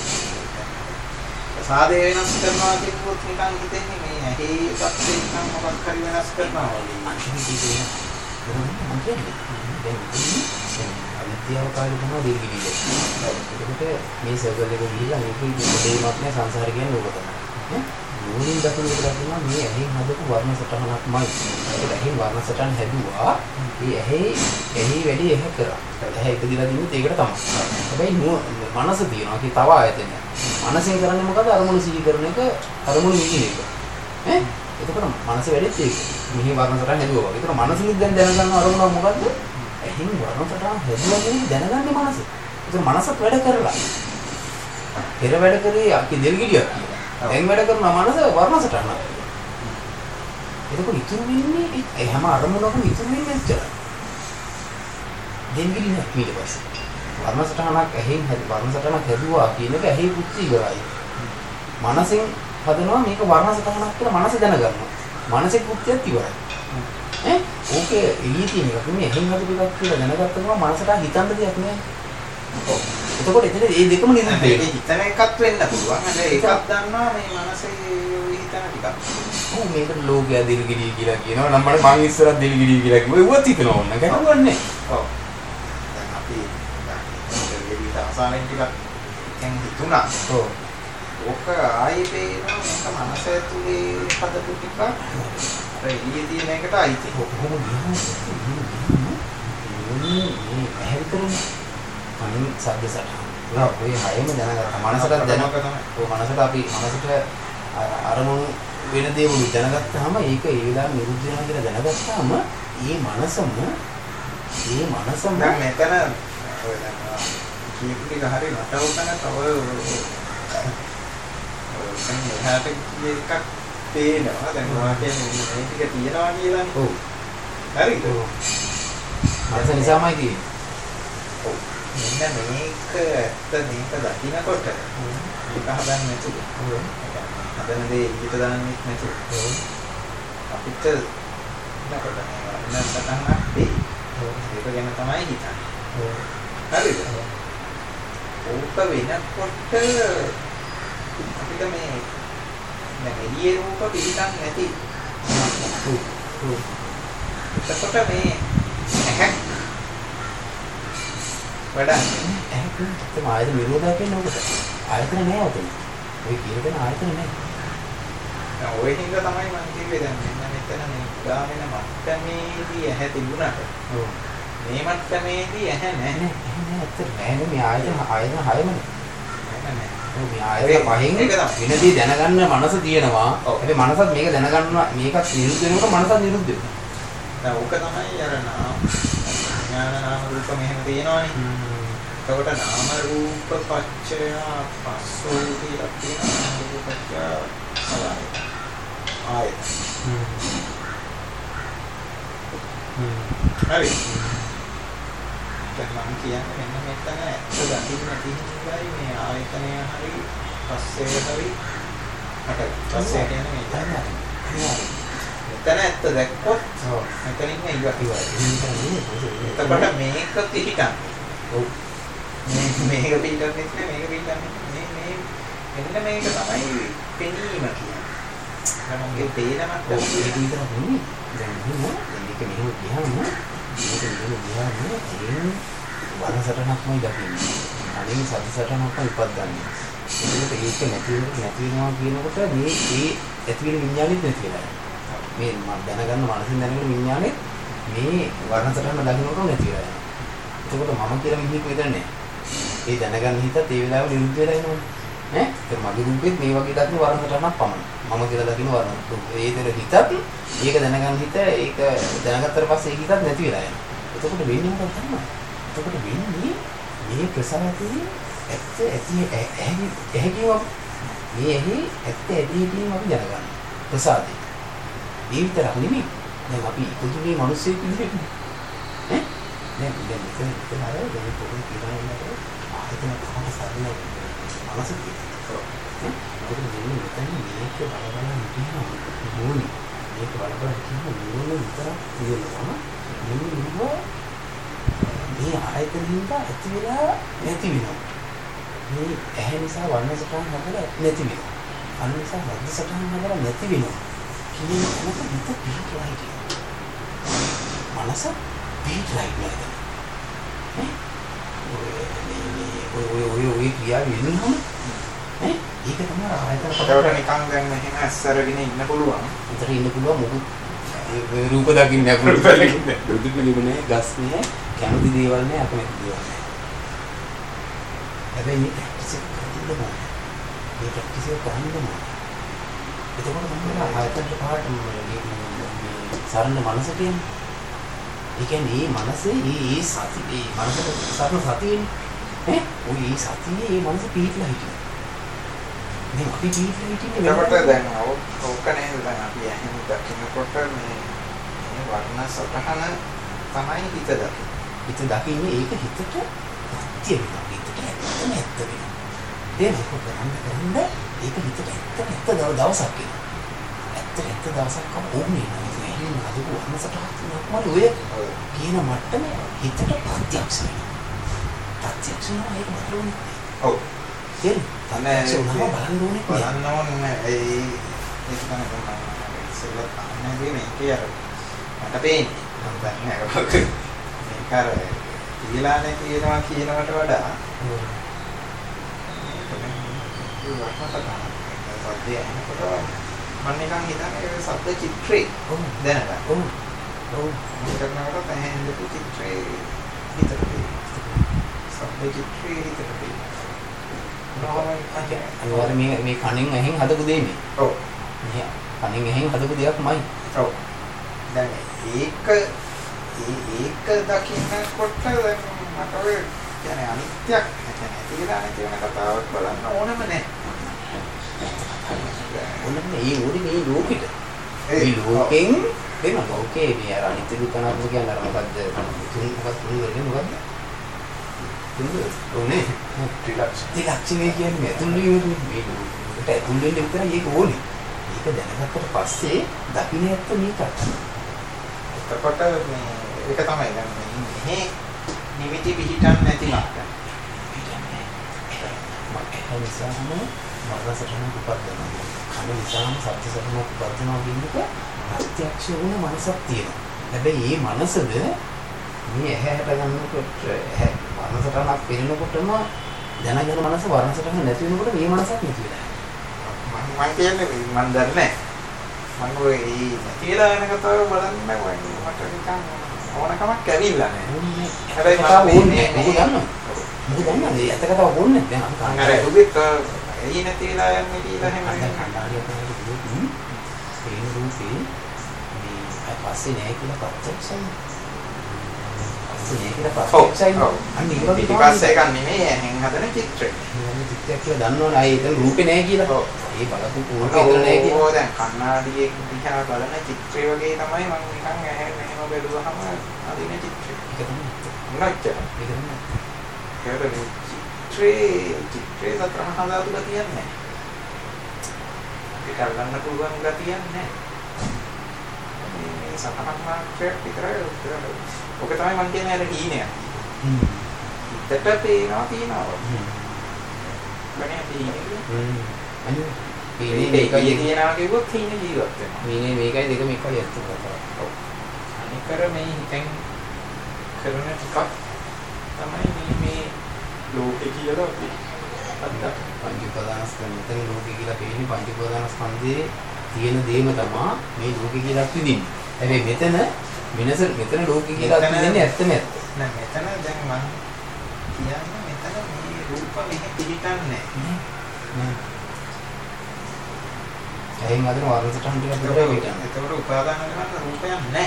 ප්‍රසාදේ වෙනස් කරනවා කියනකොට නිකන් හිතෙන්නේ මේ ඇහි පැත්තෙන් නම් මොකක් හරි වෙනස් කරනවා වගේ. මම කියන්නේ දැන් අවිද්‍යාව කාලේ තමයි දෙවිලි ඉන්නේ. ඒකට මේ සර්කල් එක ගිහිල්ලා මේකේ දෙයක් නෑ සංසාරේ කියන්නේ ඕක තමයි. නෝනින් දකින්න විතරක් නෙමෙයි මේ ඇහෙන් හදපු වර්ණ සටහනක්මයි. ඒක ඇහෙන් වර්ණ සටහන් හැදුවා. ඒ ඇහි ඇහි වැඩි ඇහ කරා. ඇහ ඉපදිලා දිනුත් ඒකට තමයි. හැබැයි මනස තියෙනවා. කි තව ආයතනය. මනසෙන් කරන්නේ මොකද? අරමුණු සිහි කරන එක, අරමුණු විඳින එක. ඈ? එතකොට මනස වැඩිත් ඒක. මෙහි වර්ණ සටහන් හැදුවා වගේ. ඒතර මනසින් දැන් දැනගන්න අරමුණ මොකද්ද? ඇහෙන් වර්ණ සටහන් හැදුවා කියන්නේ දැනගන්නේ මනස. ඒතර මනසත් වැඩ කරලා. පෙර වැඩ කරේ අපි දෙල්ගිඩියක් කියලා. දැන් වැඩ කරන මනස වර්ණ සටහනක්. එතකොට ඉතුරු වෙන්නේ ඒ හැම අරමුණකම ඉතුරු වෙන්නේ එච්චරයි. දෙල්ගිඩි නෑ ඊට පස්සේ. වර්ණ සටහනක් ඇහෙන් හැදි වර්ණ සටහනක් හැදුවා කියන එක ඇහි පුච්චි ඉවරයි. මනසෙන් හදනවා මේක වර්ණ සටහනක් කියලා මනස දැනගන්නවා. මනසේ පුච්චියත් ඉවරයි. ඈ ඕකේ එළිය තියෙන එක මේ ඇහෙන් හදපු එකක් කියලා දැනගත්ත ගමන් මනසට හිතන්න දෙයක් නෑ. ඔව්. එතකොට එතන මේ දෙකම නිරුද්ධ වෙනවා. ඒක හිතන එකක් වෙන්න පුළුවන්. හැබැයි ඒකක් දන්නවා මේ මනසේ හිතන ටිකක්. ඔව් මේකට ලෝකයා දිල්ගිඩි කියලා කියනවා. නම් මම මං ඉස්සරහ දිල්ගිඩි කියලා කිව්වා. ඒවත් හිතනවා ඕන. ගැටුවන්නේ. ඔව්. දැන් අපි දිල්ගිඩි අවසානයේ ටිකක් දැන් හිතුණා. ඔව්. ඕක ආයේ පේනවා මේක මනස ඇතුලේ හදපු ටිකක්. අර එළියේ තියෙන එකට අයිති. කොහොමද කියන්නේ? මේ ඇහැවිතරනේ. අනිත් සද්ද සටහන්. ඒක ඔය හයම දැනගත්තා. මනසට දැනගන්න තමයි. ඔය මනසට අපි මනසට අරමුණු වෙන දේවල් දැනගත්තාම ඒක ඒ වෙලාවෙ නිරුද්ධ වෙනවා කියලා දැනගත්තාම මේ මනසම මේ මනසම දැන් මෙතන ඔය දැන් කීප ටික හරි මට උතන තව දැන් එහාට එකක් පේනවා. දැන් ඔයා කියන්නේ මේ ටික තියනවා කියලානේ. ඔව්. හරිද? මනස නිසාමයි තියෙන්නේ. ඔව්. මෙන්න මේක ඇත්ත මේක දකින්නකොට මේක හදන්න නැතුව හදන දේ ඊට දාන්නෙත් නැතුව අපිට නකට මේ සටහනක් දෙයි. ඒක ගැන තමයි හිතන්නේ. හරිද? ඕක වෙනකොට අපිට මේ දැන් එළියේ රූප පිළිගන්න නැති. එතකොට මේ ඇහැක් වැඩන්නේ ඇහැක් තමයි ආයතන විරෝධයක් වෙන්නේ ඔකට. ආයතන නෑ ඔතන. ඔය කියන දේ ආයතන නෑ. දැන් ඔය හින්දා තමයි මම කිව්වේ දැන් මෙන්න මෙතන මේ උදා වෙන මට්ටමේදී ඇහැ තිබුණාට ඔව් මේ මට්ටමේදී ඇහැ නැහැ. ඇහැ නෑ ඇත්තට නෑ මේ ආයතන ආයතන හයමනේ. නෑ නෑ. ඔව් මේ ආයතන පහෙන් වෙනදී දැනගන්න මනස තියෙනවා. හැබැයි මනසත් මේක දැනගන්නවා මේකත් නිරුද්ධ වෙනකොට මනසත් නිරුද්ධ වෙනවා. දැන් ඕක තමයි අර නාම ඥාන නාම රූප මෙහෙම තියෙනවනේ. එතකොට නාම රූප පච්චය පස්සෝ කියලා තියෙනවා. නාම රූප පච්චය ආයත. ආයත. හරි. දැන් මම කියන්නේ මෙන්න මෙතන ඇත්ත දකින්න තියෙනයි මේ ආයතනය හරි පස්සේ හරි අට පස්සේ කියන්නේ මෙතන. මෙතන ඇත්ත දැක්කොත් මෙතනින් ඉවර ඉවරයි. එතකොට මේක පිටිකන්නේ. ඔව්. මේ මේක පිටිකන්නේ නැහැ මේක පිටිකන්නේ. මේ මේ මෙන්න මේක තමයි පෙනීම කියන්නේ. තමන්ගේ තේරමක් ඒක විතරක් නෙමෙයි. දැන් මෙහෙම මේක මෙහෙම ගියාම මේක මෙහෙම ගියාම එයින් වර්ණ සටහනක්මයි දකින්නේ. අනිත් සද්ද සටහනක්ම ඉපද්දන්නේ. ඒකට ඒක නැති නැති වෙනවා කියනකොට මේ ඒ ඇති වෙන විඤ්ඤාණෙත් නැති වෙලා යනවා. මේ මම දැනගන්න මනසින් දැනගෙන විඤ්ඤාණෙත් මේ වර්ණ සටහන දකින්නකොට නැති වෙලා යනවා. එතකොට මම කියලා මිනිහෙක් වෙදන්නේ. ඒ දැනගන්න හිතත් ඒ වෙලාවෙ නිරුද්ධ වෙලා යනවා. ඈ ඒක මගේ රූපෙත් මේ වගේ දකින්න වර්ණ සටහනක් පමණයි. මම කියලා දකින්න වර්ණ ඒතර හිතත් ඒක දැනගන්න හිත ඒක දැනගත්තට පස්සේ ඒක හිතත් නැති වෙලා යනවා. එතකොට වෙන්නේ මොකක්ද තමයි? එතකොට වෙන්නේ මේ ප්‍රසාරතේ ඇත්ත ඇති ඇහි ඇහිව මේ ඇහි ඇත්ත ඇදීීම අපි දැනගන්න. ප්‍රසාදේ. ඒ විතරක් නෙමෙයි. දැන් අපි ඉපදුනේ මිනිස්සෙක් විදිහට. ඈ දැන් දැන් මෙතන මෙතන අර දැන් පොඩි කිරණයකට ආයතන පහම සාධන මනස තියෙනවා. ඈ මොකද මෙන්න මෙතන මේක බලබල හිටියම ඕනි. මේක බලබල හිටියම ඕන විතරක් තියෙනවා. මෙන්න මේ ආයතනින්ද ඇති වෙලා නැති වෙනවා. මේ ඇහැ නිසා වර්ණ සටහන් හදලා නැති වෙනවා. අන්න නිසා වර්ණ සටහන් හදලා නැති වෙනවා. කියන එක හිත පිටලා හිටිනවා. මනස පිටලා ඉන්නවා. ඈ ඔය ඔය ඔය ඔය ක්‍රියාව වෙනවම ඈ ඒක තමයි ආයතන ඒකට නිකන් දැන් මෙහෙම ඇස්සරගෙන ඉන්න පුළුවන්. උතර ඉන්න පුළුවන් මොකද ඒ රූප දකින්න අපිට දුක නෙමෙයි ගස් නෑ කැමති දේවල් නෑ අකමැති දේවල් නෑ. හැබැයි මේ ප්‍රැක්ටිස් එක කරන්න ඕනේ. මේ ප්‍රැක්ටිස් එක කරන්න ඕනේ. එතකොට තමයි ආයතන පහට මේ සරණ මනස කියන්නේ. ඒ කියන්නේ මේ මනසේ මේ සති මේ මනසට සරණ සතියනේ. ඈ ඔය මේ සතියේ මේ මනස පිටලා හිටිනවා. දැන් අපි පිටලා හිටින්නේ එතකොට දැන් ඕක නේද දැන් අපි එහෙම දකින්නකොට මේ මේ වර්ණ සතහන තමයි හිත දකින්නේ. හිත දකින්නේ ඒක හිතට සත්‍ය වෙනවා. හිතට ඇත්තම ඇත්ත වෙනවා. ඒක කරන්න කරන්න ඒක හිතට ඇත්තම ඇත්ත දවසක් එනවා. ඇත්ත ඇත්ත දවසක් ඕනේ නේද? එහෙනම් අද වර්ණ සතහනක් මත ඔය කියන මට්ටමේ හිතට ප්‍රත්‍යක්ෂ වෙනවා. ප්‍රත්‍යක්ෂ වෙනවා ඒක මට ඕනේ. ඔව්. ඒක තමයි බලන්න ඕනේ. බලන්න ඕනේ ඒ ඒක තමයි තමයි ඉස්සෙල්ලා අන්නේ මේ කියර මට පේන්නේ. මම දන්නේ නැහැ. මේක අර ඊලානේ කියනවා කියනකට වඩා ඒ වර්ණ සතහන සද්දය මම නිකන් හිතන්නේ සද්ද චිත්‍රේ දැනට. ඔව්. ඔව්. මේක කරනකොට තැහෙන් දෙපු චිත්‍රේ හිතට සද්ද චිත්‍රේ හිතට අනිවාර්ය මේ මේ කණෙන් ඇහෙන් හදපු දෙන්නේ. ඔව්. මේ කණෙන් ඇහෙන් හදපු දෙයක්මයි. ඔව්. දැන් ඒක ඒක දකින්නකොට දැන් මට ඔය කියන්නේ අනිත්‍යක් කියන්නේ තියලා නැති වෙන කතාවක් බලන්න ඕනම නැහැ. ඕනම මේ උඩේ මේ ලෝකෙට. මේ ලෝකෙන් වෙන ලෝකේ මේ අර අනිත්‍ය දුක්ඛ අනාත්ම කියන්නේ අර මොකද්ද? තුන් මොකක්ද තුන් වෙන්නේ මොකද්ද? ඕනේ ත්‍රිලක්ෂණය කියන්නේ තුන් වීම මේකට තුන් වෙන්නේ විතරයි ඒක ඕනේ. ඒක දැනගත්තට පස්සේ දකින්න ඇත්ත මේකට. එතකොට මේ ඒක තමයි දැන් මේ නිමිති පිහිටන් නැති මාර්ගය. මම නිසාම මනසටම උපදිනවා. කන නිසාම සත්‍ය සටම උපදිනවා කියන්නේ ප්‍රත්‍යක්ෂ වුණ මනසක් තියෙනවා. හැබැයි මේ මනසද මේ ඇහැට ගන්නකොට ඇහැ වර්ණසටහනක් පෙනෙනකොටම දැනගෙන මනස වර්ණසටහන නැති වෙනකොට මේ මනසක් නැති වෙනවා. මම මම කියන්නේ මම දන්නේ නැහැ. මම ඔය නැතිලා යන කතාව බලන්න මට නිකන් ඕනකමක් ඇවිල්ලා නැහැ. හැබැයි මම ඕනේ මොකද දන්නවද? මොකද දන්නවද? මේ ඇත්ත කතාව ඕනේ දැන් අපි කංගරේ ඔබෙත් එයි නැතිලා යන්නේ කියලා එහෙම කණ්ඩාඩිය තමයි පේන රූපේ මේ පස්සේ නැහැ කියලා ප්‍රත්‍යක්ෂයි. ඒක ප්‍රත්‍යක්ෂයි. අන්න ඒක පිටිපස්සේ එකක් නෙමෙයි ඇහෙන් හදන චිත්‍රය. මේ චිත්‍රය කියලා දන්නවනේ අය ඒක රූපේ නැහැ කියලා. ඔව්. ඒ බලපු රූපේ ඉතල නැහැ කියලා. ඕ දැන් කණ්ණාඩියේ දිහා බලන චිත්‍රය වගේ තමයි මම නිකන් ඇහෙන් මෙහෙම බැලුවහම අදින චිත්‍රය. ඒක තමයි. නැච්චර. ඒක තමයි. ඒකට චිත්‍රේ චිත්‍රේ සතරම හදාදුලා කියන්නේ. ඒක ගන්න පුළුවන් ගතියක් නැහැ. මේ සතහන් මාත්‍රයක් විතරයි ඔක තමයි මම කියන්නේ අර හීනයක්. හ්ම්. හිතට පේනවා තියනවා. හ්ම්. මනේ හීනේ. හ්ම්. අනේ හීනේ එකයි තියනවා කිව්වොත් හීනේ ජීවත් වෙනවා. හීනේ මේකයි දෙකම එකයි ඇත්ත කතාව. ඔව්. අනිකර මේ හිතෙන් කරන ටිකක් තමයි මේ මේ ලෝකේ කියලා අපි අද්දා පංච උපාදානස්කන්ධ මෙතන ලෝකේ කියලා පේන්නේ පංච උපාදානස්කන්ධයේ තියෙන දේම තමයි මේ ලෝකේ කියලා අපි දින්නේ. හැබැයි මෙතන වෙනස මෙතන ලෝකේ කියලා අපි දෙන්නේ ඇත්තම ඇත්ත. නෑ මෙතන දැන් මම කියන්නේ මෙතන මේ රූප මෙහෙ පිළිටන්නේ නෑ. එහෙන් අදන වර්ණසටහන් ටිකක් විතරයි පිටින්නේ. ඒකට උපාදාන කරන රූපයක් නෑ.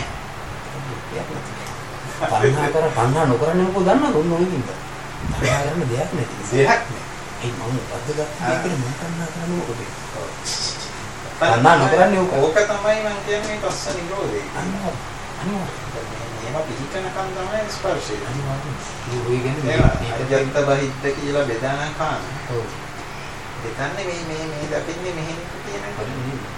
පන්නා කර පන්නා නොකරන්නේ මොකද දන්නවද? ඔන්න ඔය කින්ද. පන්නා කරන්න දෙයක් නැති. දෙයක් නෑ. ඒ මම අද ගත්තා ඒකනේ මම පන්නා කරන්නේ මොකද? පන්නා නොකරන්නේ ඕක. ඕක තමයි මම කියන්නේ පස්ස නිරෝධය. අනිවාර්ය. අනිවාර්ය. මේවා පිළිකනකම් තමයි ස්පර්ශය. අනිවාර්ය. ඒ කියන්නේ අජත්ත බහිද්ද කියලා බෙදාන කාන. ඔව්. දෙතන්නේ මේ මේ මේ දකින්නේ මෙහෙම කියන එක.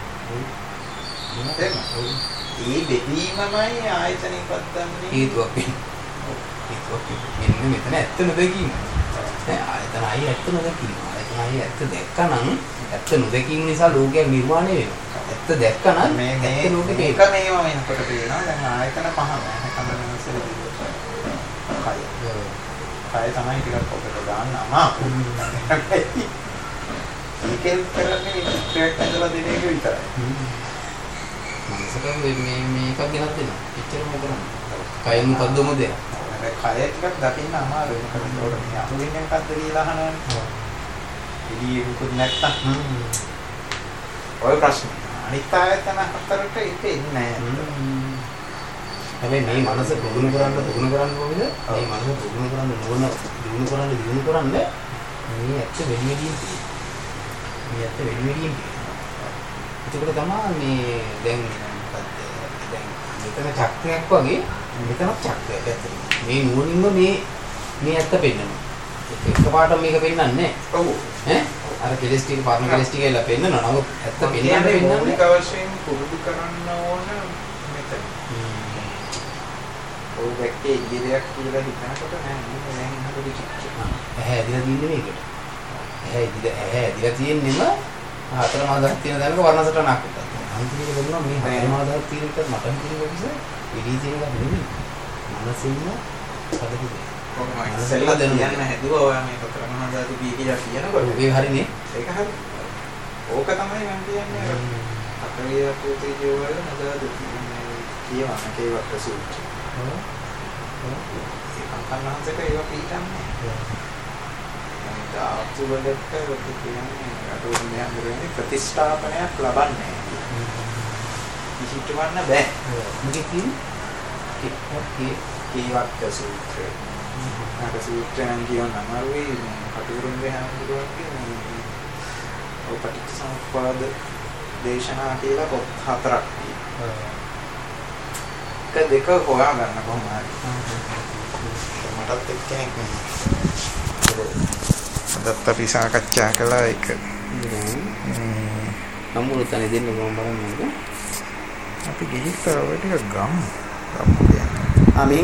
ඒ බෙදීමමයි ආයතනෙ පත්තන්නේ හේතුවක් වෙන්නේ. හේතුවක් වෙන්නේ මෙතන ඇත්ත නොදකින්න. දැන් ආයතනයි ඇත්ත නොදකින්න. ආයතනයි ඇත්ත දැක්කනම් ඇත්ත නොදකින්න නිසා ලෝකයක් නිර්මාණය වෙනවා. ඇත්ත දැක්කනම් මේ ඇත්ත ලෝකෙ මේක මේවා වෙනකොට පේනවා. දැන් ආයතන පහම හැකම කය තමයි ටිකක් ඔබට දාන්න අමාරු. ඒකෙන් කරන්නේ ට්‍රැක් ඇදලා දෙන එක විතරයි. මනසට මේ මේකක් ගෙනත් දෙනවා. එච්චරම කරන්නේ. කයින් මොකද්ද මොකද? කය ටිකක් දකින්න අමාරුයි. මොකද ඒකට මේ අහුවෙන්නේ මොකද්ද කියලා අහනවනේ. එළියේ මොකද නැත්තම් ඔය ප්‍රශ්න. අනිත් ආයතන හතරට ඒක එන්නේ නැහැ. හැබැයි මේ මනස පුදුම කරන්න පුදුම කරන්න ඕනද? මේ මනස පුදුම කරන්න නොවන දිනු කරන්න දිනු කරන්න මේ ඇත්ත වෙන වෙලින් තියෙනවා. මේ ඇත්ත වෙන වෙලින් තියෙනවා. ඒකට තමයි මේ දැන් දැන් මෙතන චක්‍රයක් වගේ මෙතනක් චක්‍රයක් ඇත්තට. මේ නුවණින්ම මේ මේ ඇත්ත පෙන්නනවා. එකපාරට මේක පෙන්නන්නේ නැහැ. ඔව්. ඈ අර කෙලස් ටික පරණ කෙලස් ටික එලා පෙන්නනවා. නමුත් ඇත්ත පෙන්නන්නේ පෙන්නන්නේ මූලික වශයෙන් පුරුදු කරන්න ඕන මෙතන. ඔය වැක්කේ ඉදිරියක් කියලා හිතනකොට නෑ නේද දැන් හදපු චිත්‍රය. ඇහැ ඇදිලා තියෙන්නේ මේකට. ඇහැ ඇදිලා ඇහැ ඇදිලා තියෙන්නෙම හතර මාදක් තියෙන දැනක වර්ණසටහනක් විතර. අන්තිමට බලනවා මේ හතර මාදක් තියෙන එක මට හිතෙන්නේ කොහොමද? එළී තියෙන එක නෙමෙයි. මනසින්ම හදපු දෙයක්. කොහොමද? ඉස්සෙල්ලා දැනගන්න හැදුවා ඔයා මේ හතර මාදක් බී කියලා කියනකොට. ඒක හරිනේ. ඒක හරි. ඕක තමයි මම කියන්නේ. අපේ අපෝතේ ජීවවල නදාද කියවන කේවත් සූත්‍රය. ඒකන්හන්සේට ඒවා පිටින්නේ. ඒක ආතුවලට ඔක කියන්නේ අතෝන්නේ අඳුරන්නේ ප්‍රතිස්ථාපනයක් ලබන්නේ. කිසිටවන්න බෑ. මොකද කියන්නේ? ඒකේ කේවත් සූත්‍රය. අර සූත්‍රයන් කියන අමාරුයි කටුරුම්ගේ හඳුරන කියන්නේ ඔය පටිච්චසමුප්පාද දේශනා කියලා පොත් හතරක් තියෙනවා. එක දෙක හොයා ගන්න කොහොම හරි. මටත් එක්ක කෙනෙක් නේ. අදත් අපි සාකච්ඡා කළා ඒක. නමුත් අනේ දෙන්න මම බලන්නේ. අපි ගිහින් තව ටික ගමු. ගමු කියන්නේ. ආ මේ